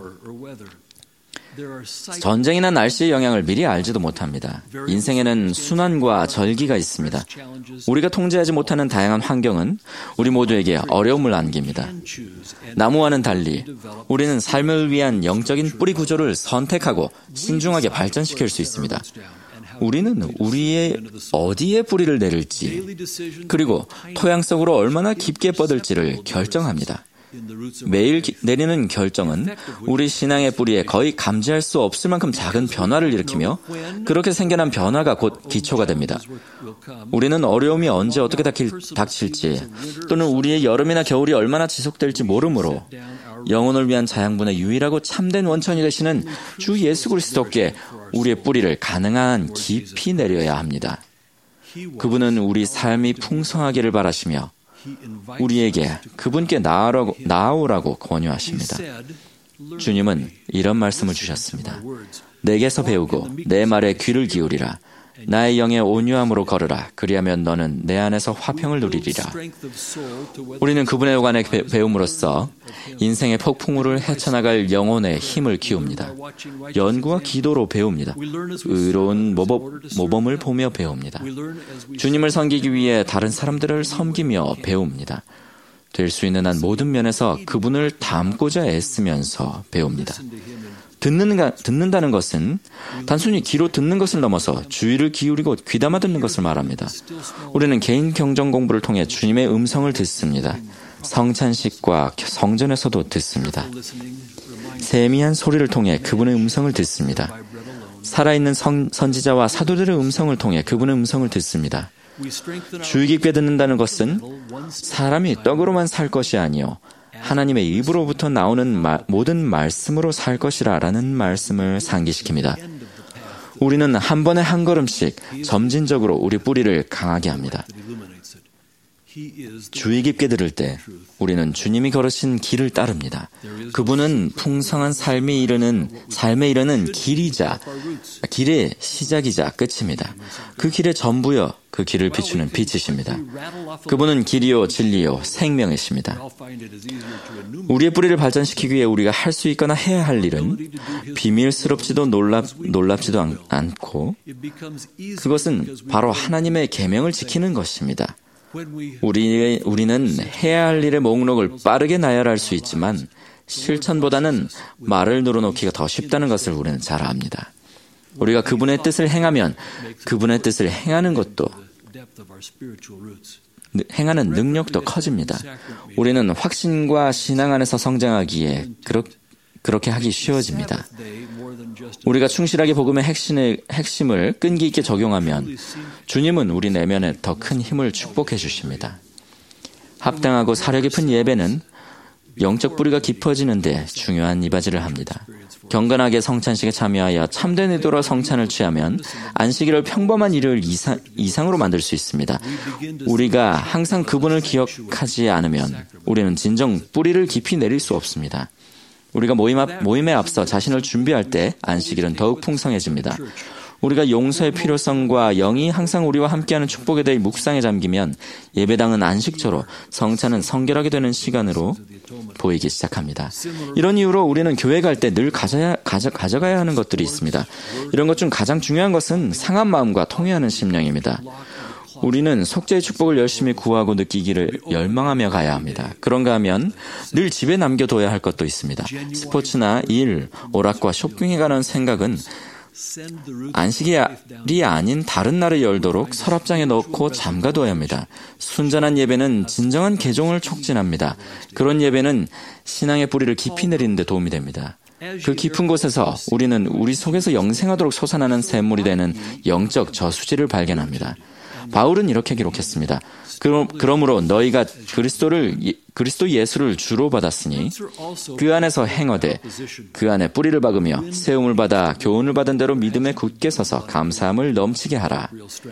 C: 전쟁이나 날씨의 영향을 미리 알지도 못합니다. 인생에는 순환과 절기가 있습니다. 우리가 통제하지 못하는 다양한 환경은 우리 모두에게 어려움을 안깁니다. 나무와는 달리 우리는 삶을 위한 영적인 뿌리 구조를 선택하고 신중하게 발전시킬 수 있습니다. 우리는 우리의 어디에 뿌리를 내릴지 그리고 토양 속으로 얼마나 깊게 뻗을지를 결정합니다. 매일 내리는 결정은 우리 신앙의 뿌리에 거의 감지할 수 없을 만큼 작은 변화를 일으키며 그렇게 생겨난 변화가 곧 기초가 됩니다. 우리는 어려움이 언제 어떻게 닥칠지 또는 우리의 여름이나 겨울이 얼마나 지속될지 모르므로 영혼을 위한 자양분의 유일하고 참된 원천이 되시는 주 예수 그리스도께 우리의 뿌리를 가능한 깊이 내려야 합니다. 그분은 우리 삶이 풍성하기를 바라시며 우리에게 그분께 나아오라고 권유하십니다. 주님은 이런 말씀을 주셨습니다. 내게서 배우고 내 말에 귀를 기울이라. 나의 영의 온유함으로 걸으라. 그리하면 너는 내 안에서 화평을 누리리라. 우리는 그분의 관에 배움으로써 인생의 폭풍우를 헤쳐나갈 영혼의 힘을 키웁니다. 연구와 기도로 배웁니다. 의로운 모범을 보며 배웁니다. 주님을 섬기기 위해 다른 사람들을 섬기며 배웁니다. 될 수 있는 한 모든 면에서 그분을 닮고자 애쓰면서 배웁니다. 듣는다는 것은 단순히 귀로 듣는 것을 넘어서 주의를 기울이고 귀담아 듣는 것을 말합니다. 우리는 개인 경전 공부를 통해 주님의 음성을 듣습니다. 성찬식과 성전에서도 듣습니다. 세미한 소리를 통해 그분의 음성을 듣습니다. 살아있는 선지자와 사도들의 음성을 통해 그분의 음성을 듣습니다. 주의 깊게 듣는다는 것은 사람이 떡으로만 살 것이 아니요 하나님의 입으로부터 나오는 모든 말씀으로 살 것이라라는 말씀을 상기시킵니다. 우리는 한 번에 한 걸음씩 점진적으로 우리 뿌리를 강하게 합니다. 주의 깊게 들을 때 우리는 주님이 걸으신 길을 따릅니다. 그분은 풍성한 삶에 이르는 길의 시작이자 끝입니다. 그 길의 전부여 그 길을 비추는 빛이십니다. 그분은 길이요 진리요 생명이십니다. 우리의 뿌리를 발전시키기 위해 우리가 할 수 있거나 해야 할 일은 비밀스럽지도 놀랍지도 않고 그것은 바로 하나님의 계명을 지키는 것입니다. 우리는 해야 할 일의 목록을 빠르게 나열할 수 있지만 실천보다는 말을 늘어놓기가 더 쉽다는 것을 우리는 잘 압니다. 우리가 그분의 뜻을 행하면 그분의 뜻을 행하는 것도 행하는 능력도 커집니다. 우리는 확신과 신앙 안에서 성장하기에 그렇게 하기 쉬워집니다. 우리가 충실하게 복음의 핵심을 끈기 있게 적용하면 주님은 우리 내면에 더 큰 힘을 축복해 주십니다. 합당하고 사려 깊은 예배는 영적 뿌리가 깊어지는 데 중요한 이바지를 합니다. 경건하게 성찬식에 참여하여 참된 의도로 성찬을 취하면 안식일을 평범한 일요일 이상으로 만들 수 있습니다. 우리가 항상 그분을 기억하지 않으면 우리는 진정 뿌리를 깊이 내릴 수 없습니다. 우리가 모임에 앞서 자신을 준비할 때 안식일은 더욱 풍성해집니다. 우리가 용서의 필요성과 영이 항상 우리와 함께하는 축복에 대해 묵상에 잠기면 예배당은 안식처로 성찬은 성결하게 되는 시간으로 보이기 시작합니다. 이런 이유로 우리는 교회 갈 때 늘 가져가야 하는 것들이 있습니다. 이런 것 중 가장 중요한 것은 상한 마음과 통회하는 심령입니다. 우리는 속죄의 축복을 열심히 구하고 느끼기를 열망하며 가야 합니다. 그런가 하면 늘 집에 남겨둬야 할 것도 있습니다. 스포츠나 일, 오락과 쇼핑에 관한 생각은 안식일이 아닌 다른 날에 열도록 서랍장에 넣고 잠가둬야 합니다. 순전한 예배는 진정한 개종을 촉진합니다. 그런 예배는 신앙의 뿌리를 깊이 내리는 데 도움이 됩니다. 그 깊은 곳에서 우리는 우리 속에서 영생하도록 솟아나는 샘물이 되는 영적 저수지를 발견합니다. 바울은 이렇게 기록했습니다. 그러므로 너희가 그리스도 예수를 주로 받았으니 그 안에서 행하되 그 안에 뿌리를 박으며 세움을 받아 교훈을 받은 대로 믿음에 굳게 서서 감사함을 넘치게 하라.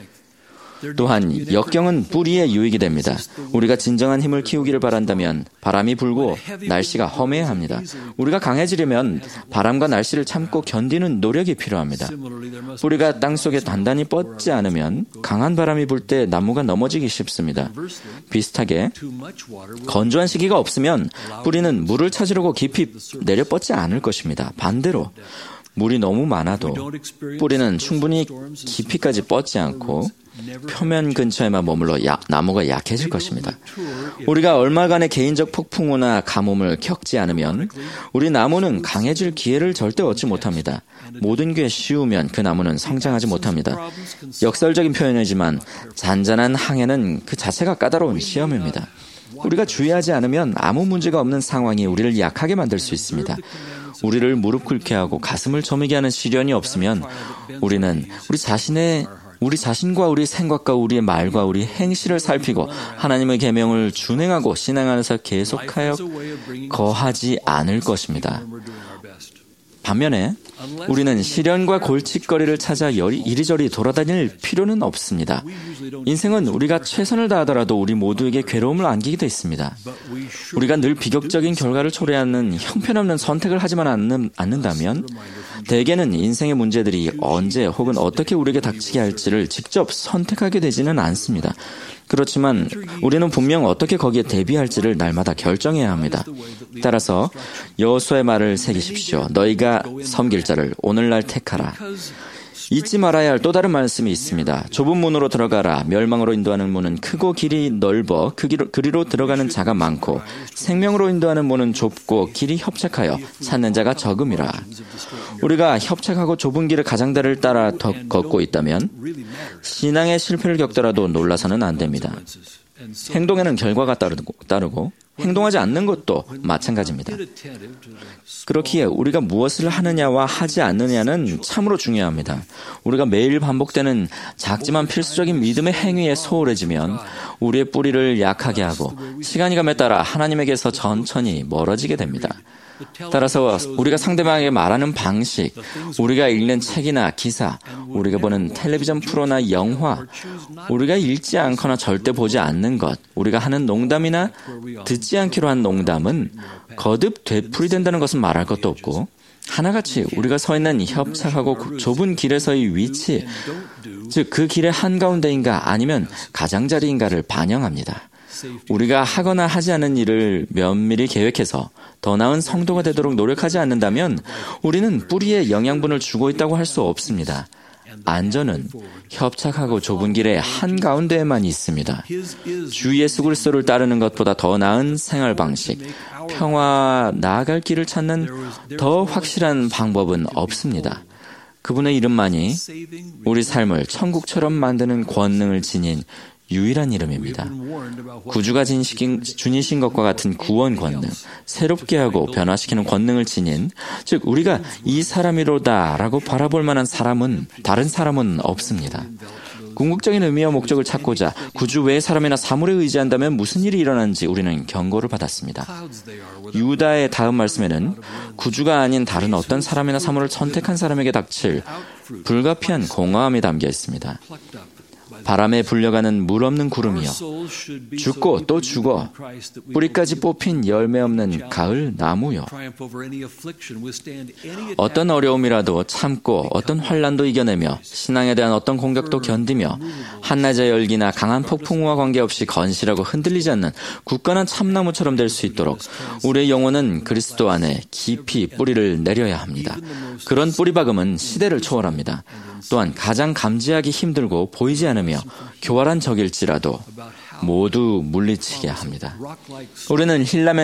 C: 또한 역경은 뿌리에 유익이 됩니다. 우리가 진정한 힘을 키우기를 바란다면 바람이 불고 날씨가 험해야 합니다. 우리가 강해지려면 바람과 날씨를 참고 견디는 노력이 필요합니다. 뿌리가 땅속에 단단히 뻗지 않으면 강한 바람이 불 때 나무가 넘어지기 쉽습니다. 비슷하게 건조한 시기가 없으면 뿌리는 물을 찾으려고 깊이 내려 뻗지 않을 것입니다. 반대로 물이 너무 많아도 뿌리는 충분히 깊이까지 뻗지 않고 표면 근처에만 머물러 나무가 약해질 것입니다. 우리가 얼마간의 개인적 폭풍우나 가뭄을 겪지 않으면 우리 나무는 강해질 기회를 절대 얻지 못합니다. 모든 게 쉬우면 그 나무는 성장하지 못합니다. 역설적인 표현이지만 잔잔한 항해는 그 자체가 까다로운 시험입니다. 우리가 주의하지 않으면 아무 문제가 없는 상황이 우리를 약하게 만들 수 있습니다. 우리를 무릎 꿇게 하고 가슴을 저미게 하는 시련이 없으면 우리는 우리 자신과 우리 생각과 우리의 말과 우리 행실을 살피고 하나님의 계명을 준행하고 신앙 안에서 계속하여 거하지 않을 것입니다. 반면에 우리는 시련과 골칫거리를 찾아 이리저리 돌아다닐 필요는 없습니다. 인생은 우리가 최선을 다하더라도 우리 모두에게 괴로움을 안기게 돼 있습니다. 우리가 늘 비극적인 결과를 초래하는 형편없는 선택을 하지만 않는다면 대개는 인생의 문제들이 언제 혹은 어떻게 우리에게 닥치게 할지를 직접 선택하게 되지는 않습니다. 그렇지만 우리는 분명 어떻게 거기에 대비할지를 날마다 결정해야 합니다. 따라서 여호수아의 말을 새기십시오. 너희가 섬길 자를 오늘날 택하라. 잊지 말아야 할 또 다른 말씀이 있습니다. 좁은 문으로 들어가라. 멸망으로 인도하는 문은 크고 길이 넓어 그리로 들어가는 자가 많고 생명으로 인도하는 문은 좁고 길이 협착하여 찾는 자가 적음이라. 우리가 협착하고 좁은 길을 가장자리를 따라 걷고 있다면 신앙의 실패를 겪더라도 놀라서는 안 됩니다. 행동에는 결과가 따르고 행동하지 않는 것도 마찬가지입니다. 그렇기에 우리가 무엇을 하느냐와 하지 않느냐는 참으로 중요합니다. 우리가 매일 반복되는 작지만 필수적인 믿음의 행위에 소홀해지면 우리의 뿌리를 약하게 하고 시간이 감에 따라 하나님에게서 천천히 멀어지게 됩니다. 따라서 우리가 상대방에게 말하는 방식, 우리가 읽는 책이나 기사, 우리가 보는 텔레비전 프로나 영화, 우리가 읽지 않거나 절대 보지 않는 것, 우리가 하는 농담이나 듣지 않기로 한 농담은 거듭 되풀이된다는 것은 말할 것도 없고 하나같이 우리가 서 있는 협착하고 좁은 길에서의 위치, 즉 그 길의 한가운데인가 아니면 가장자리인가를 반영합니다. 우리가 하거나 하지 않은 일을 면밀히 계획해서 더 나은 성도가 되도록 노력하지 않는다면 우리는 뿌리에 영양분을 주고 있다고 할 수 없습니다. 안전은 협착하고 좁은 길의 한가운데에만 있습니다. 주 예수 그리스도를 따르는 것보다 더 나은 생활 방식, 평화, 나아갈 길을 찾는 더 확실한 방법은 없습니다. 그분의 이름만이 우리 삶을 천국처럼 만드는 권능을 지닌 유일한 이름입니다. 구주가 지니신 것과 같은 구원 권능, 새롭게 하고 변화시키는 권능을 지닌, 즉 우리가 이 사람이로다 라고 바라볼 만한 다른 사람은 없습니다. 궁극적인 의미와 목적을 찾고자 구주 외의 사람이나 사물에 의지한다면 무슨 일이 일어나는지 우리는 경고를 받았습니다. 유다의 다음 말씀에는 구주가 아닌 다른 어떤 사람이나 사물을 선택한 사람에게 닥칠 불가피한 공허함이 담겨 있습니다. 바람에 불려가는 물 없는 구름이여, 죽고 또 죽어 뿌리까지 뽑힌 열매 없는 가을 나무여. 어떤 어려움이라도 참고 어떤 환난도 이겨내며 신앙에 대한 어떤 공격도 견디며 한낮의 열기나 강한 폭풍우와 관계없이 건실하고 흔들리지 않는 굳건한 참나무처럼 될 수 있도록 우리의 영혼은 그리스도 안에 깊이 뿌리를 내려야 합니다. 그런 뿌리박음은 시대를 초월합니다. 또한 가장 감지하기 힘들고 보이지 않으며 교활한 적일지라도 모두 물리치게 합니다. 우리는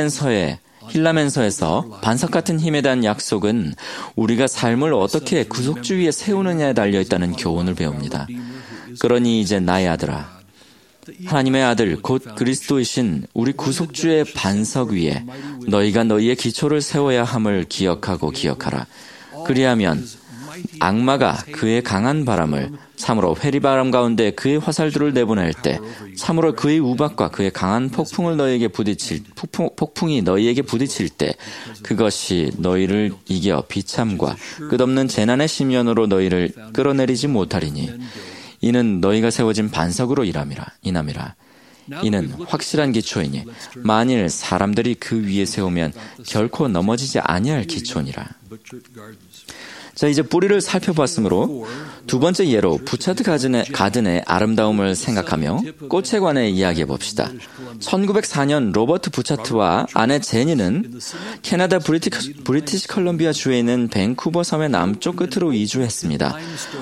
C: 힐라멘서에서 반석 같은 힘에 대한 약속은 우리가 삶을 어떻게 구속주 위에 세우느냐에 달려있다는 교훈을 배웁니다. 그러니 이제 나의 아들아, 하나님의 아들 곧 그리스도이신 우리 구속주의 반석 위에 너희가 너희의 기초를 세워야 함을 기억하라. 그리하면 악마가 그의 강한 바람을, 참으로 회리바람 가운데 그의 화살들을 내보낼 때 참으로 그의 우박과 그의 강한 폭풍이 너희에게 부딪힐 때 그것이 너희를 이겨 비참과 끝없는 재난의 심연으로 너희를 끌어내리지 못하리니 이는 너희가 세워진 반석으로 인함이라. 이는 확실한 기초이니 만일 사람들이 그 위에 세우면 결코 넘어지지 아니할 기초니라. 자, 이제 뿌리를 살펴봤으므로 두 번째 예로 부차트 가든의 아름다움을 생각하며 꽃에 관해 이야기해 봅시다. 1904년 로버트 부차트와 아내 제니는 캐나다 브리티시 컬럼비아 주에 있는 밴쿠버 섬의 남쪽 끝으로 이주했습니다.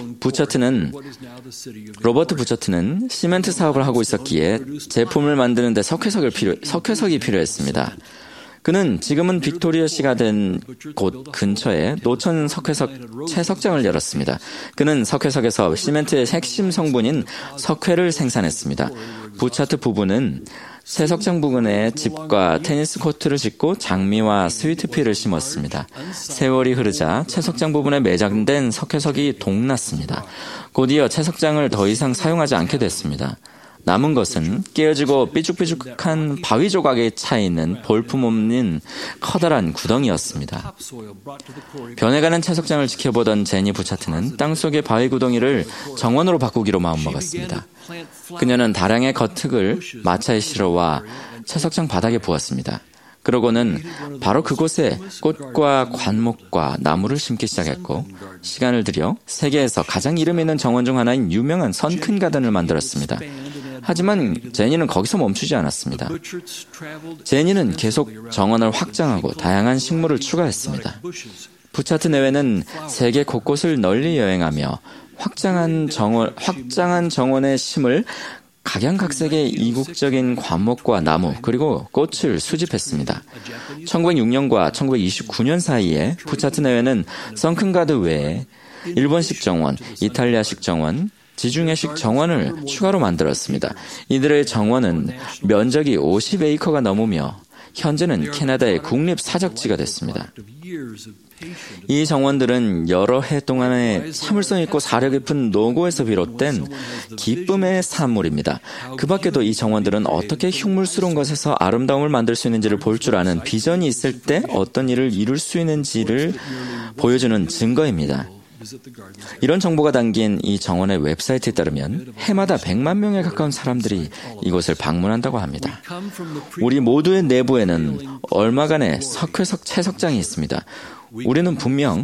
C: 로버트 부차트는 시멘트 사업을 하고 있었기에 제품을 만드는 데 석회석이 필요했습니다. 그는 지금은 빅토리아시가 된 곳 근처에 노천 채석장을 열었습니다. 그는 석회석에서 시멘트의 핵심 성분인 석회를 생산했습니다. 부차트 부부는 채석장 부근에 집과 테니스 코트를 짓고 장미와 스위트피를 심었습니다. 세월이 흐르자 채석장 부분에 매장된 석회석이 동났습니다. 곧이어 채석장을 더 이상 사용하지 않게 됐습니다. 남은 것은 깨어지고 삐죽삐죽한 바위 조각에 차있는 볼품없는 커다란 구덩이였습니다. 변해가는 채석장을 지켜보던 제니 부차트는 땅속의 바위 구덩이를 정원으로 바꾸기로 마음먹었습니다. 그녀는 다량의 거특을 마차에 실어와 채석장 바닥에 부었습니다. 그러고는 바로 그곳에 꽃과 관목과 나무를 심기 시작했고 시간을 들여 세계에서 가장 이름 있는 정원 중 하나인 유명한 선큰 가든을 만들었습니다. 하지만 제니는 거기서 멈추지 않았습니다. 제니는 계속 정원을 확장하고 다양한 식물을 추가했습니다. 부차트 내외는 세계 곳곳을 널리 여행하며 확장한 정원에 심을 각양각색의 이국적인 관목과 나무 그리고 꽃을 수집했습니다. 1906년과 1929년 사이에 부차트 내외는 선큰가드 외에 일본식 정원, 이탈리아식 정원, 지중해식 정원을 추가로 만들었습니다. 이들의 정원은 면적이 50에이커가 넘으며 현재는 캐나다의 국립사적지가 됐습니다. 이 정원들은 여러 해 동안의 참을성 있고 사려 깊은 노고에서 비롯된 기쁨의 산물입니다. 그 밖에도 이 정원들은 어떻게 흉물스러운 것에서 아름다움을 만들 수 있는지를 볼 줄 아는 비전이 있을 때 어떤 일을 이룰 수 있는지를 보여주는 증거입니다. 이런 정보가 담긴 이 정원의 웹사이트에 따르면 해마다 100만 명에 가까운 사람들이 이곳을 방문한다고 합니다. 우리 모두의 내부에는 얼마간의 석회석 채석장이 있습니다. 우리는 분명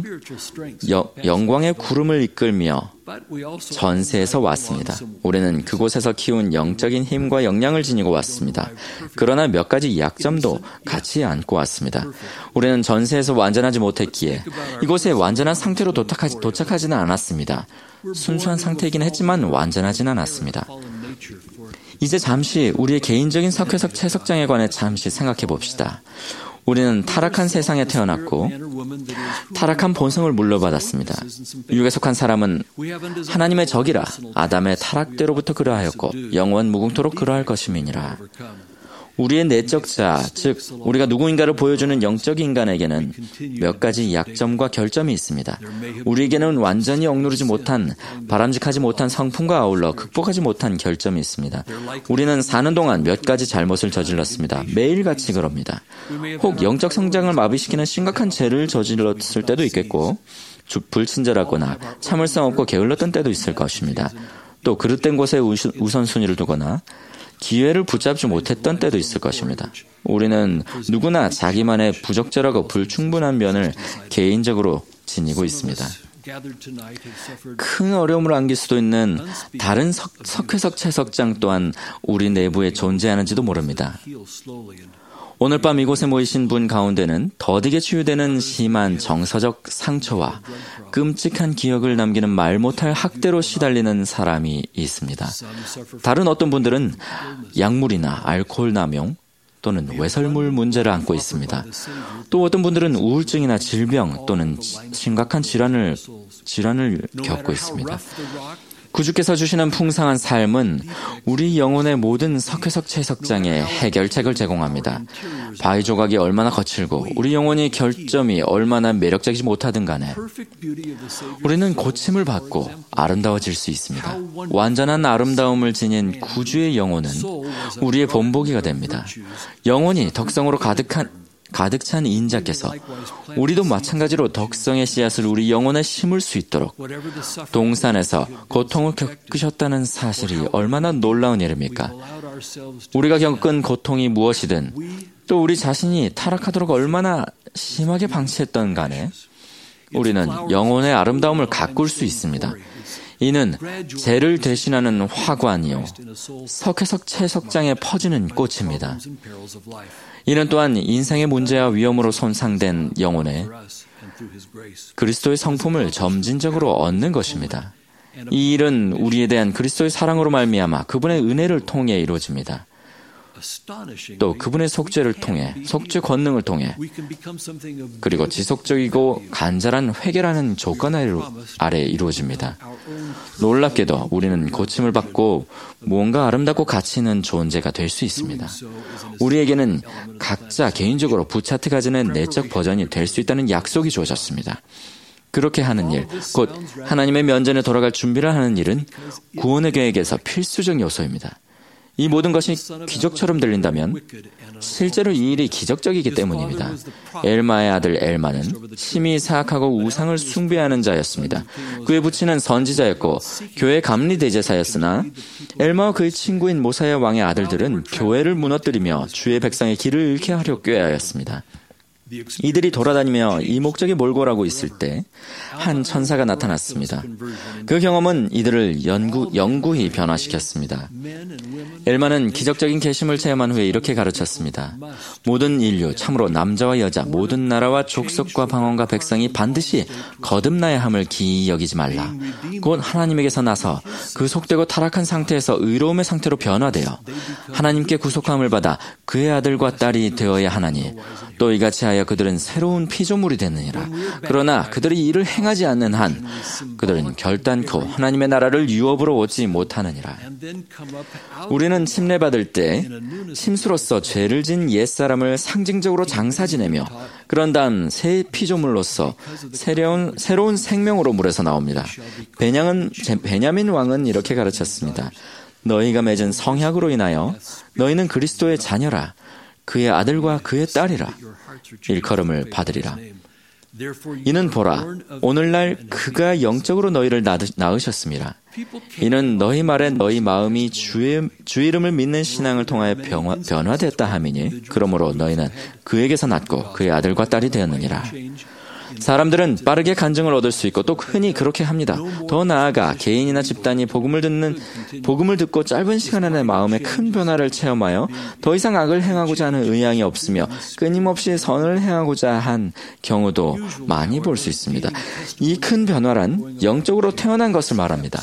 C: 영광의 구름을 이끌며 전세에서 왔습니다. 우리는 그곳에서 키운 영적인 힘과 역량을 지니고 왔습니다. 그러나 몇 가지 약점도 같이 안고 왔습니다. 우리는 전세에서 완전하지 못했기에 이곳에 완전한 상태로 도착하지는 않았습니다. 순수한 상태이긴 했지만 완전하진 않았습니다. 이제 잠시 우리의 개인적인 석회석 채석장에 관해 잠시 생각해 봅시다. 우리는 타락한 세상에 태어났고 타락한 본성을 물려받았습니다. 육에 속한 사람은 하나님의 적이라 아담의 타락대로부터 그러하였고 영원 무궁토록 그러할 것임이니라. 우리의 내적 자, 즉 우리가 누구인가를 보여주는 영적 인간에게는 몇 가지 약점과 결점이 있습니다. 우리에게는 완전히 억누르지 못한, 바람직하지 못한 성품과 아울러 극복하지 못한 결점이 있습니다. 우리는 사는 동안 몇 가지 잘못을 저질렀습니다. 매일같이 그럽니다. 혹 영적 성장을 마비시키는 심각한 죄를 저질렀을 때도 있겠고, 불친절하거나 참을성 없고 게을렀던 때도 있을 것입니다. 또 그릇된 곳에 우선순위를 두거나 기회를 붙잡지 못했던 때도 있을 것입니다. 우리는 누구나 자기만의 부적절하고 불충분한 면을 개인적으로 지니고 있습니다. 큰 어려움을 안길 수도 있는 다른 석회석 채석장 또한 우리 내부에 존재하는지도 모릅니다. 오늘 밤 이곳에 모이신 분 가운데는 더디게 치유되는 심한 정서적 상처와 끔찍한 기억을 남기는 말 못할 학대로 시달리는 사람이 있습니다. 다른 어떤 분들은 약물이나 알코올 남용 또는 외설물 문제를 안고 있습니다. 또 어떤 분들은 우울증이나 질병 또는 심각한 질환을 겪고 있습니다. 구주께서 주시는 풍성한 삶은 우리 영혼의 모든 석회석 채석장에 해결책을 제공합니다. 바위 조각이 얼마나 거칠고 우리 영혼의 결점이 얼마나 매력적이지 못하든 간에 우리는 고침을 받고 아름다워질 수 있습니다. 완전한 아름다움을 지닌 구주의 영혼은 우리의 본보기가 됩니다. 영혼이 덕성으로 가득 찬 인자께서 우리도 마찬가지로 덕성의 씨앗을 우리 영혼에 심을 수 있도록 동산에서 고통을 겪으셨다는 사실이 얼마나 놀라운 일입니까? 우리가 겪은 고통이 무엇이든 또 우리 자신이 타락하도록 얼마나 심하게 방치했던 간에 우리는 영혼의 아름다움을 가꿀 수 있습니다. 이는 죄를 대신하는 화관이요 석회석 채석장에 퍼지는 꽃입니다. 이는 또한 인생의 문제와 위험으로 손상된 영혼에 그리스도의 성품을 점진적으로 얻는 것입니다. 이 일은 우리에 대한 그리스도의 사랑으로 말미암아 그분의 은혜를 통해 이루어집니다. 또 그분의 속죄를 통해, 속죄 권능을 통해, 그리고 지속적이고 간절한 회개라는 조건 아래 이루어집니다. 놀랍게도 우리는 고침을 받고 무언가 아름답고 가치 있는 존재가 될 수 있습니다. 우리에게는 각자 개인적으로 부차트 가지는 내적 버전이 될 수 있다는 약속이 주어졌습니다. 그렇게 하는 일, 곧 하나님의 면전에 돌아갈 준비를 하는 일은 구원의 계획에서 필수적 요소입니다. 이 모든 것이 기적처럼 들린다면 실제로 이 일이 기적적이기 때문입니다. 엘마의 아들 엘마는 심히 사악하고 우상을 숭배하는 자였습니다. 그의 부친은 선지자였고 교회 감리대제사였으나 엘마와 그의 친구인 모사야 왕의 아들들은 교회를 무너뜨리며 주의 백성의 길을 잃게 하려 꾀하였습니다. 이들이 돌아다니며 이 목적에 몰고 가고 있을 때 한 천사가 나타났습니다. 그 경험은 이들을 영구히 변화시켰습니다. 엘마는 기적적인 계심을 체험한 후에 이렇게 가르쳤습니다. 모든 인류, 참으로 남자와 여자, 모든 나라와 족속과 방언과 백성이 반드시 거듭나야 함을 기이 여기지 말라. 곧 하나님에게서 나서 그 속되고 타락한 상태에서 의로움의 상태로 변화되어 하나님께 구속함을 받아 그의 아들과 딸이 되어야 하나니 또 이같이 하여 그들은 새로운 피조물이 되느니라. 그러나 그들이 이를 행하지 않는 한 그들은 결단코 하나님의 나라를 유업으로 얻지 못하느니라. 우리는 침례받을 때 심수로서 죄를 진 옛사람을 상징적으로 장사 지내며 그런 다음 새 피조물로서 새로운 생명으로 물에서 나옵니다. 베냐민 왕은 이렇게 가르쳤습니다. 너희가 맺은 성약으로 인하여 너희는 그리스도의 자녀라. 그의 아들과 그의 딸이라. 일컬음을 받으리라. 이는 보라, 오늘날 그가 영적으로 너희를 낳으셨습니다. 이는 너희 말에 너희 마음이 주 이름을 믿는 신앙을 통하여 변화됐다 함이니 그러므로 너희는 그에게서 낳고 그의 아들과 딸이 되었느니라. 사람들은 빠르게 간증을 얻을 수 있고 또 흔히 그렇게 합니다. 더 나아가 개인이나 집단이 복음을 듣고 짧은 시간 안에 마음의 큰 변화를 체험하여 더 이상 악을 행하고자 하는 의향이 없으며 끊임없이 선을 행하고자 한 경우도 많이 볼 수 있습니다. 이 큰 변화란 영적으로 태어난 것을 말합니다.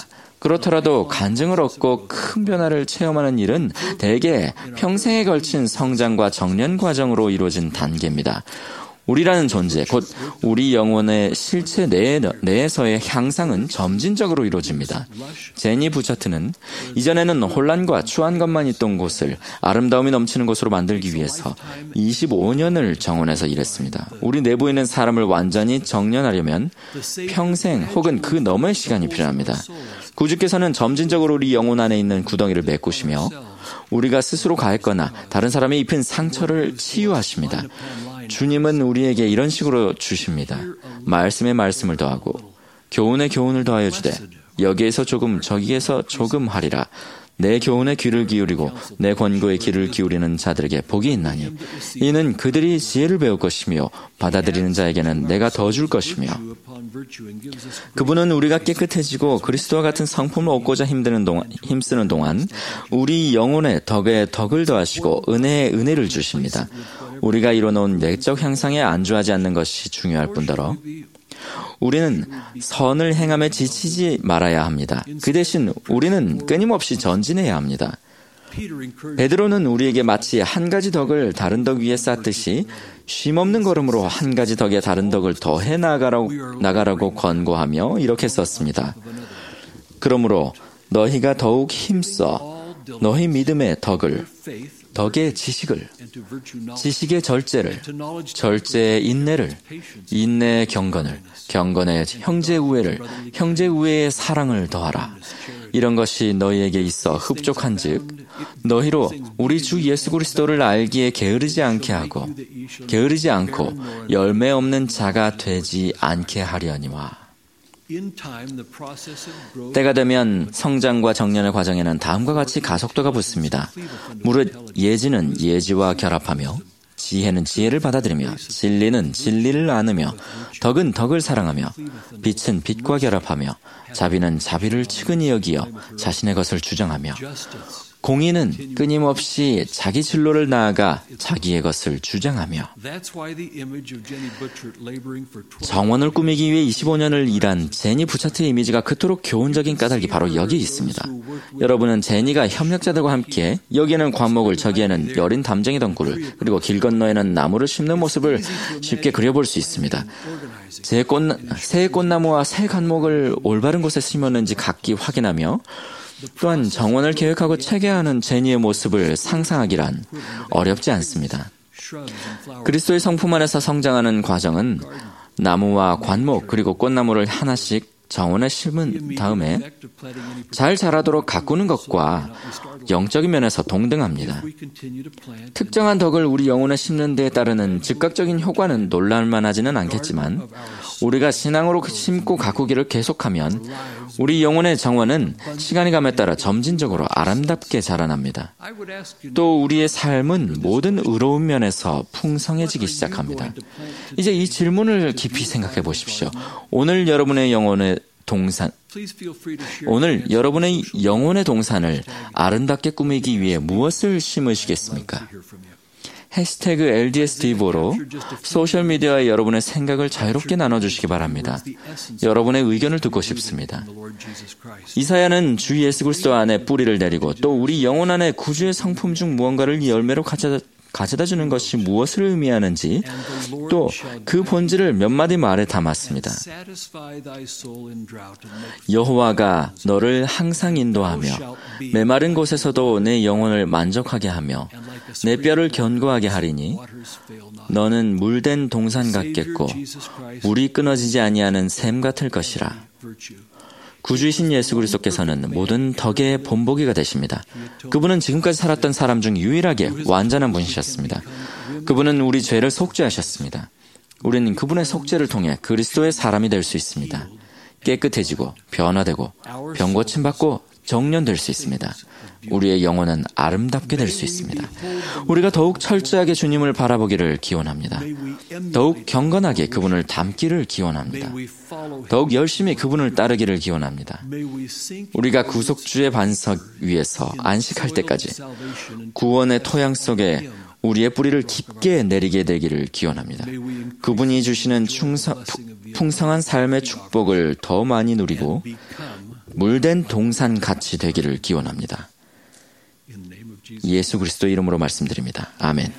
C: 그렇더라도 간증을 얻고 큰 변화를 체험하는 일은 대개 평생에 걸친 성장과 정련 과정으로 이루어진 단계입니다. 우리라는 존재, 곧 우리 영혼의 실체 내에서의 향상은 점진적으로 이루어집니다. 제니 부처트는 이전에는 혼란과 추한 것만 있던 곳을 아름다움이 넘치는 곳으로 만들기 위해서 25년을 정원에서 일했습니다. 우리 내부에 있는 사람을 완전히 정련하려면 평생 혹은 그 너머의 시간이 필요합니다. 구주께서는 점진적으로 우리 영혼 안에 있는 구덩이를 메꾸시며 우리가 스스로 가했거나 다른 사람이 입힌 상처를 치유하십니다. 주님은 우리에게 이런 식으로 주십니다. 말씀에 말씀을 더하고 교훈에 교훈을 더하여 주되 여기에서 조금 저기에서 조금 하리라. 내 교훈에 귀를 기울이고 내 권고에 귀를 기울이는 자들에게 복이 있나니 이는 그들이 지혜를 배울 것이며 받아들이는 자에게는 내가 더 줄 것이며 그분은 우리가 깨끗해지고 그리스도와 같은 성품을 얻고자 힘쓰는 동안 우리 영혼의 덕에 덕을 더하시고 은혜에 은혜를 주십니다. 우리가 이뤄놓은 내적 향상에 안주하지 않는 것이 중요할 뿐더러 우리는 선을 행함에 지치지 말아야 합니다. 그 대신 우리는 끊임없이 전진해야 합니다. 베드로는 우리에게 마치 한 가지 덕을 다른 덕 위에 쌓듯이 쉼없는 걸음으로 한 가지 덕에 다른 덕을 더해 나가라고 권고하며 이렇게 썼습니다. 그러므로 너희가 더욱 힘써 너희 믿음의 덕을, 덕의 지식을, 지식의 절제를, 절제의 인내를, 인내의 경건을, 경건의 형제 우애를, 형제 우애의 사랑을 더하라. 이런 것이 너희에게 있어 흡족한즉 너희로 우리 주 예수 그리스도를 알기에 게으르지 않고 열매 없는 자가 되지 않게 하려니와. 때가 되면 성장과 정련의 과정에는 다음과 같이 가속도가 붙습니다. 무릇 예지는 예지와 결합하며 지혜는 지혜를 받아들이며 진리는 진리를 안으며 덕은 덕을 사랑하며 빛은 빛과 결합하며 자비는 자비를 측은히 여기어 자신의 것을 주장하며 공의는 끊임없이 자기 진로를 나아가 자기의 것을 주장하며 정원을 꾸미기 위해 25년을 일한 제니 부차트의 이미지가 그토록 교훈적인 까닭이 바로 여기 있습니다. 여러분은 제니가 협력자들과 함께 여기에는 관목을 저기에는 여린 담쟁이 덩굴을 그리고 길 건너에는 나무를 심는 모습을 쉽게 그려볼 수 있습니다. 새 꽃나무와 새 관목을 올바른 곳에 심었는지 각기 확인하며 또한 정원을 계획하고 체계하는 제니의 모습을 상상하기란 어렵지 않습니다. 그리스도의 성품 안에서 성장하는 과정은 나무와 관목 그리고 꽃나무를 하나씩 정원에 심은 다음에 잘 자라도록 가꾸는 것과 영적인 면에서 동등합니다. 특정한 덕을 우리 영혼에 심는 데에 따르는 즉각적인 효과는 놀랄만하지는 않겠지만 우리가 신앙으로 심고 가꾸기를 계속하면 우리 영혼의 정원은 시간이 감에 따라 점진적으로 아름답게 자라납니다. 또 우리의 삶은 모든 의로운 면에서 풍성해지기 시작합니다. 이제 이 질문을 깊이 생각해 보십시오. 오늘 여러분의 영혼의 동산을 아름답게 꾸미기 위해 무엇을 심으시겠습니까? 해시태그 LDSD보로 소셜미디어에 여러분의 생각을 자유롭게 나눠주시기 바랍니다. 여러분의 의견을 듣고 싶습니다. 이사야는 주 예수 그리스도 안에 뿌리를 내리고 또 우리 영혼 안에 구주의 성품 중 무언가를 열매로 가져다 주는 것이 무엇을 의미하는지 또 그 본질을 몇 마디 말에 담았습니다. 여호와가 너를 항상 인도하며 메마른 곳에서도 내 영혼을 만족하게 하며 내 뼈를 견고하게 하리니 너는 물된 동산 같겠고 물이 끊어지지 아니하는 샘 같을 것이라. 구주이신 예수 그리스도께서는 모든 덕의 본보기가 되십니다. 그분은 지금까지 살았던 사람 중 유일하게 완전한 분이셨습니다. 그분은 우리 죄를 속죄하셨습니다. 우리는 그분의 속죄를 통해 그리스도의 사람이 될 수 있습니다. 깨끗해지고 변화되고 병고침받고 정련될 수 있습니다. 우리의 영혼은 아름답게 될 수 있습니다. 우리가 더욱 철저하게 주님을 바라보기를 기원합니다. 더욱 경건하게 그분을 닮기를 기원합니다. 더욱 열심히 그분을 따르기를 기원합니다. 우리가 구속주의 반석 위에서 안식할 때까지 구원의 토양 속에 우리의 뿌리를 깊게 내리게 되기를 기원합니다. 그분이 주시는 풍성한 삶의 축복을 더 많이 누리고 물된 동산 같이 되기를 기원합니다. 예수 그리스도 이름으로 말씀드립니다. 아멘.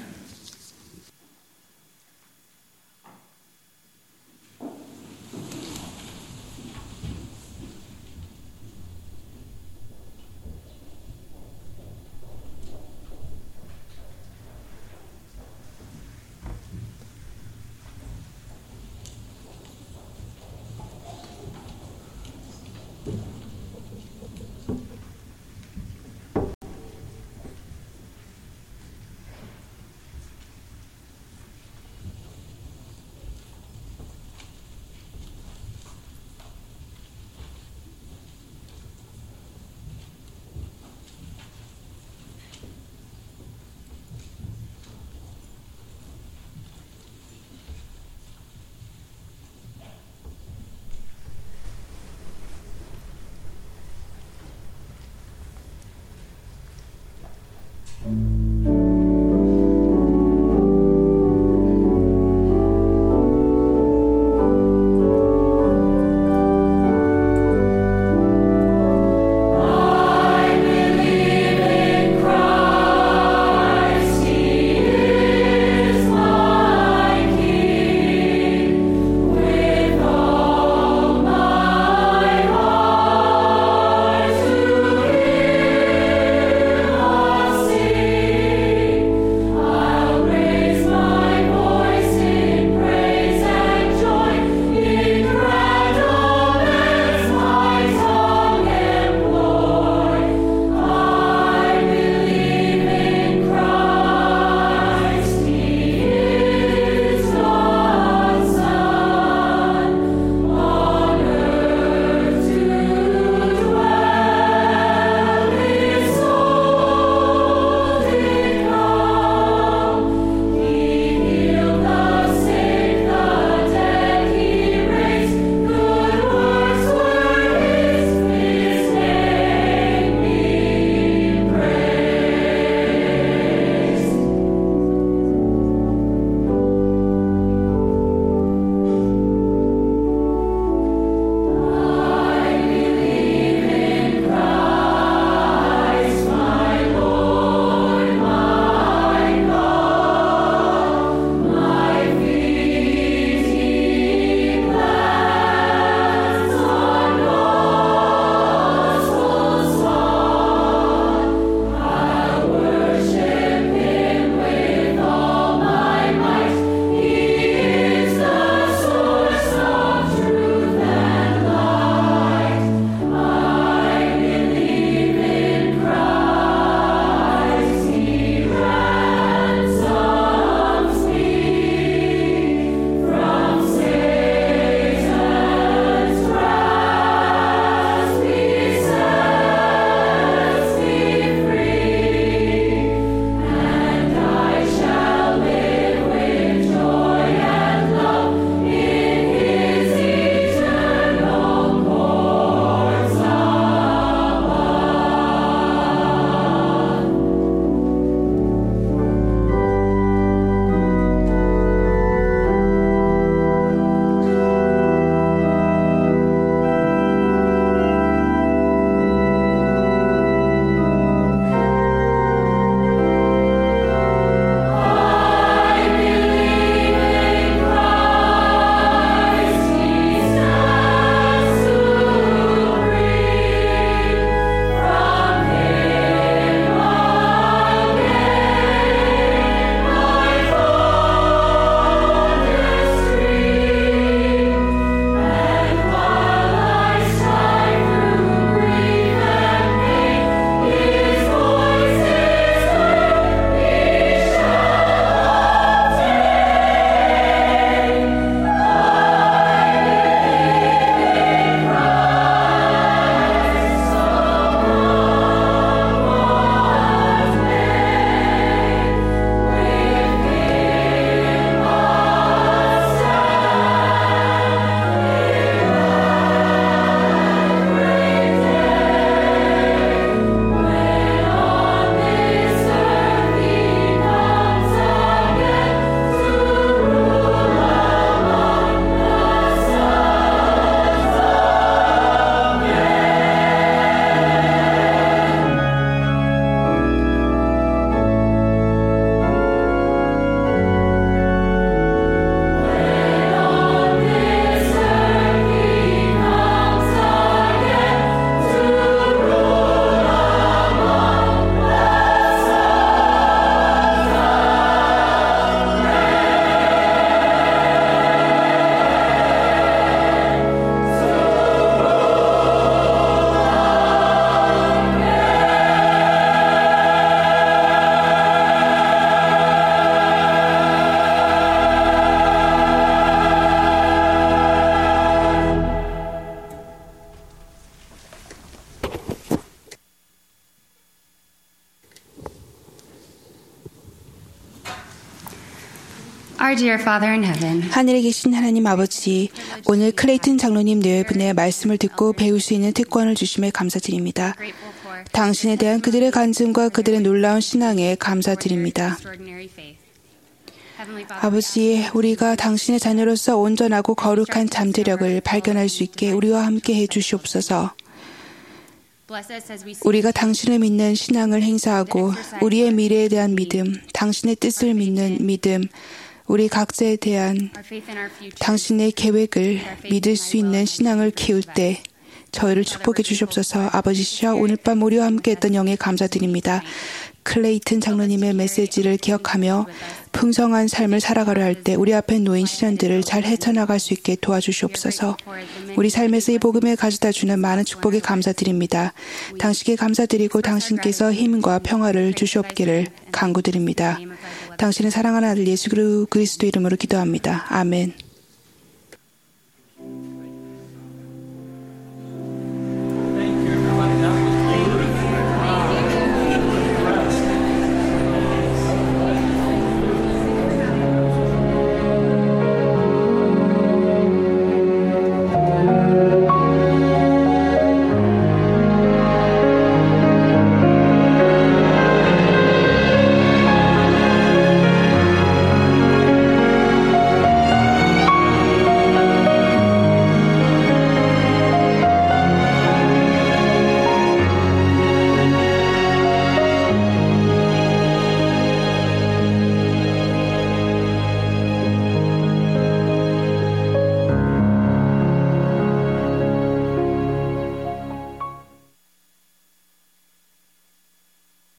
E: Our dear Father in heaven,
D: 하늘에 계신 하나님 아버지, 오늘 클레이튼 장로님 네 분의 말씀을 듣고 배울 수 있는 특권을 주심에 감사드립니다.
E: grateful for
D: 당신에 대한 그들의 간증과 그들의 놀라운 신앙에 감사드립니다.
E: extraordinary faith. Heavenly Father,
D: 아버지, 우리가 당신의 자녀로서 온전하고 거룩한 잠재력을 발견할 수 있게 우리와 함께 해 주시옵소서.
E: bless us as we seek
D: 우리가 당신을 믿는 신앙을 행사하고 우리의 미래에 대한 믿음, 당신의 뜻을 믿는 믿음, 우리 각자에 대한
E: our faith in our future.
D: 당신의 계획을 믿을 수 있는 신앙을 키울 때 저희를 축복해 주시옵소서. 아버지시여, 오늘 밤 우리와 함께 했던 영에 감사드립니다. 클레이튼 장로님의 메시지를 기억하며 풍성한 삶을 살아가려 할 때 우리 앞에 놓인 시련들을 잘 헤쳐나갈 수 있게 도와주시옵소서. 우리 삶에서 이 복음을 가져다 주는 많은 축복에 감사드립니다. 당신께 감사드리고 당신께서 힘과 평화를 주시옵기를 간구드립니다. 당신의 사랑하는 아들 예수 그리스도 이름으로 기도합니다. 아멘.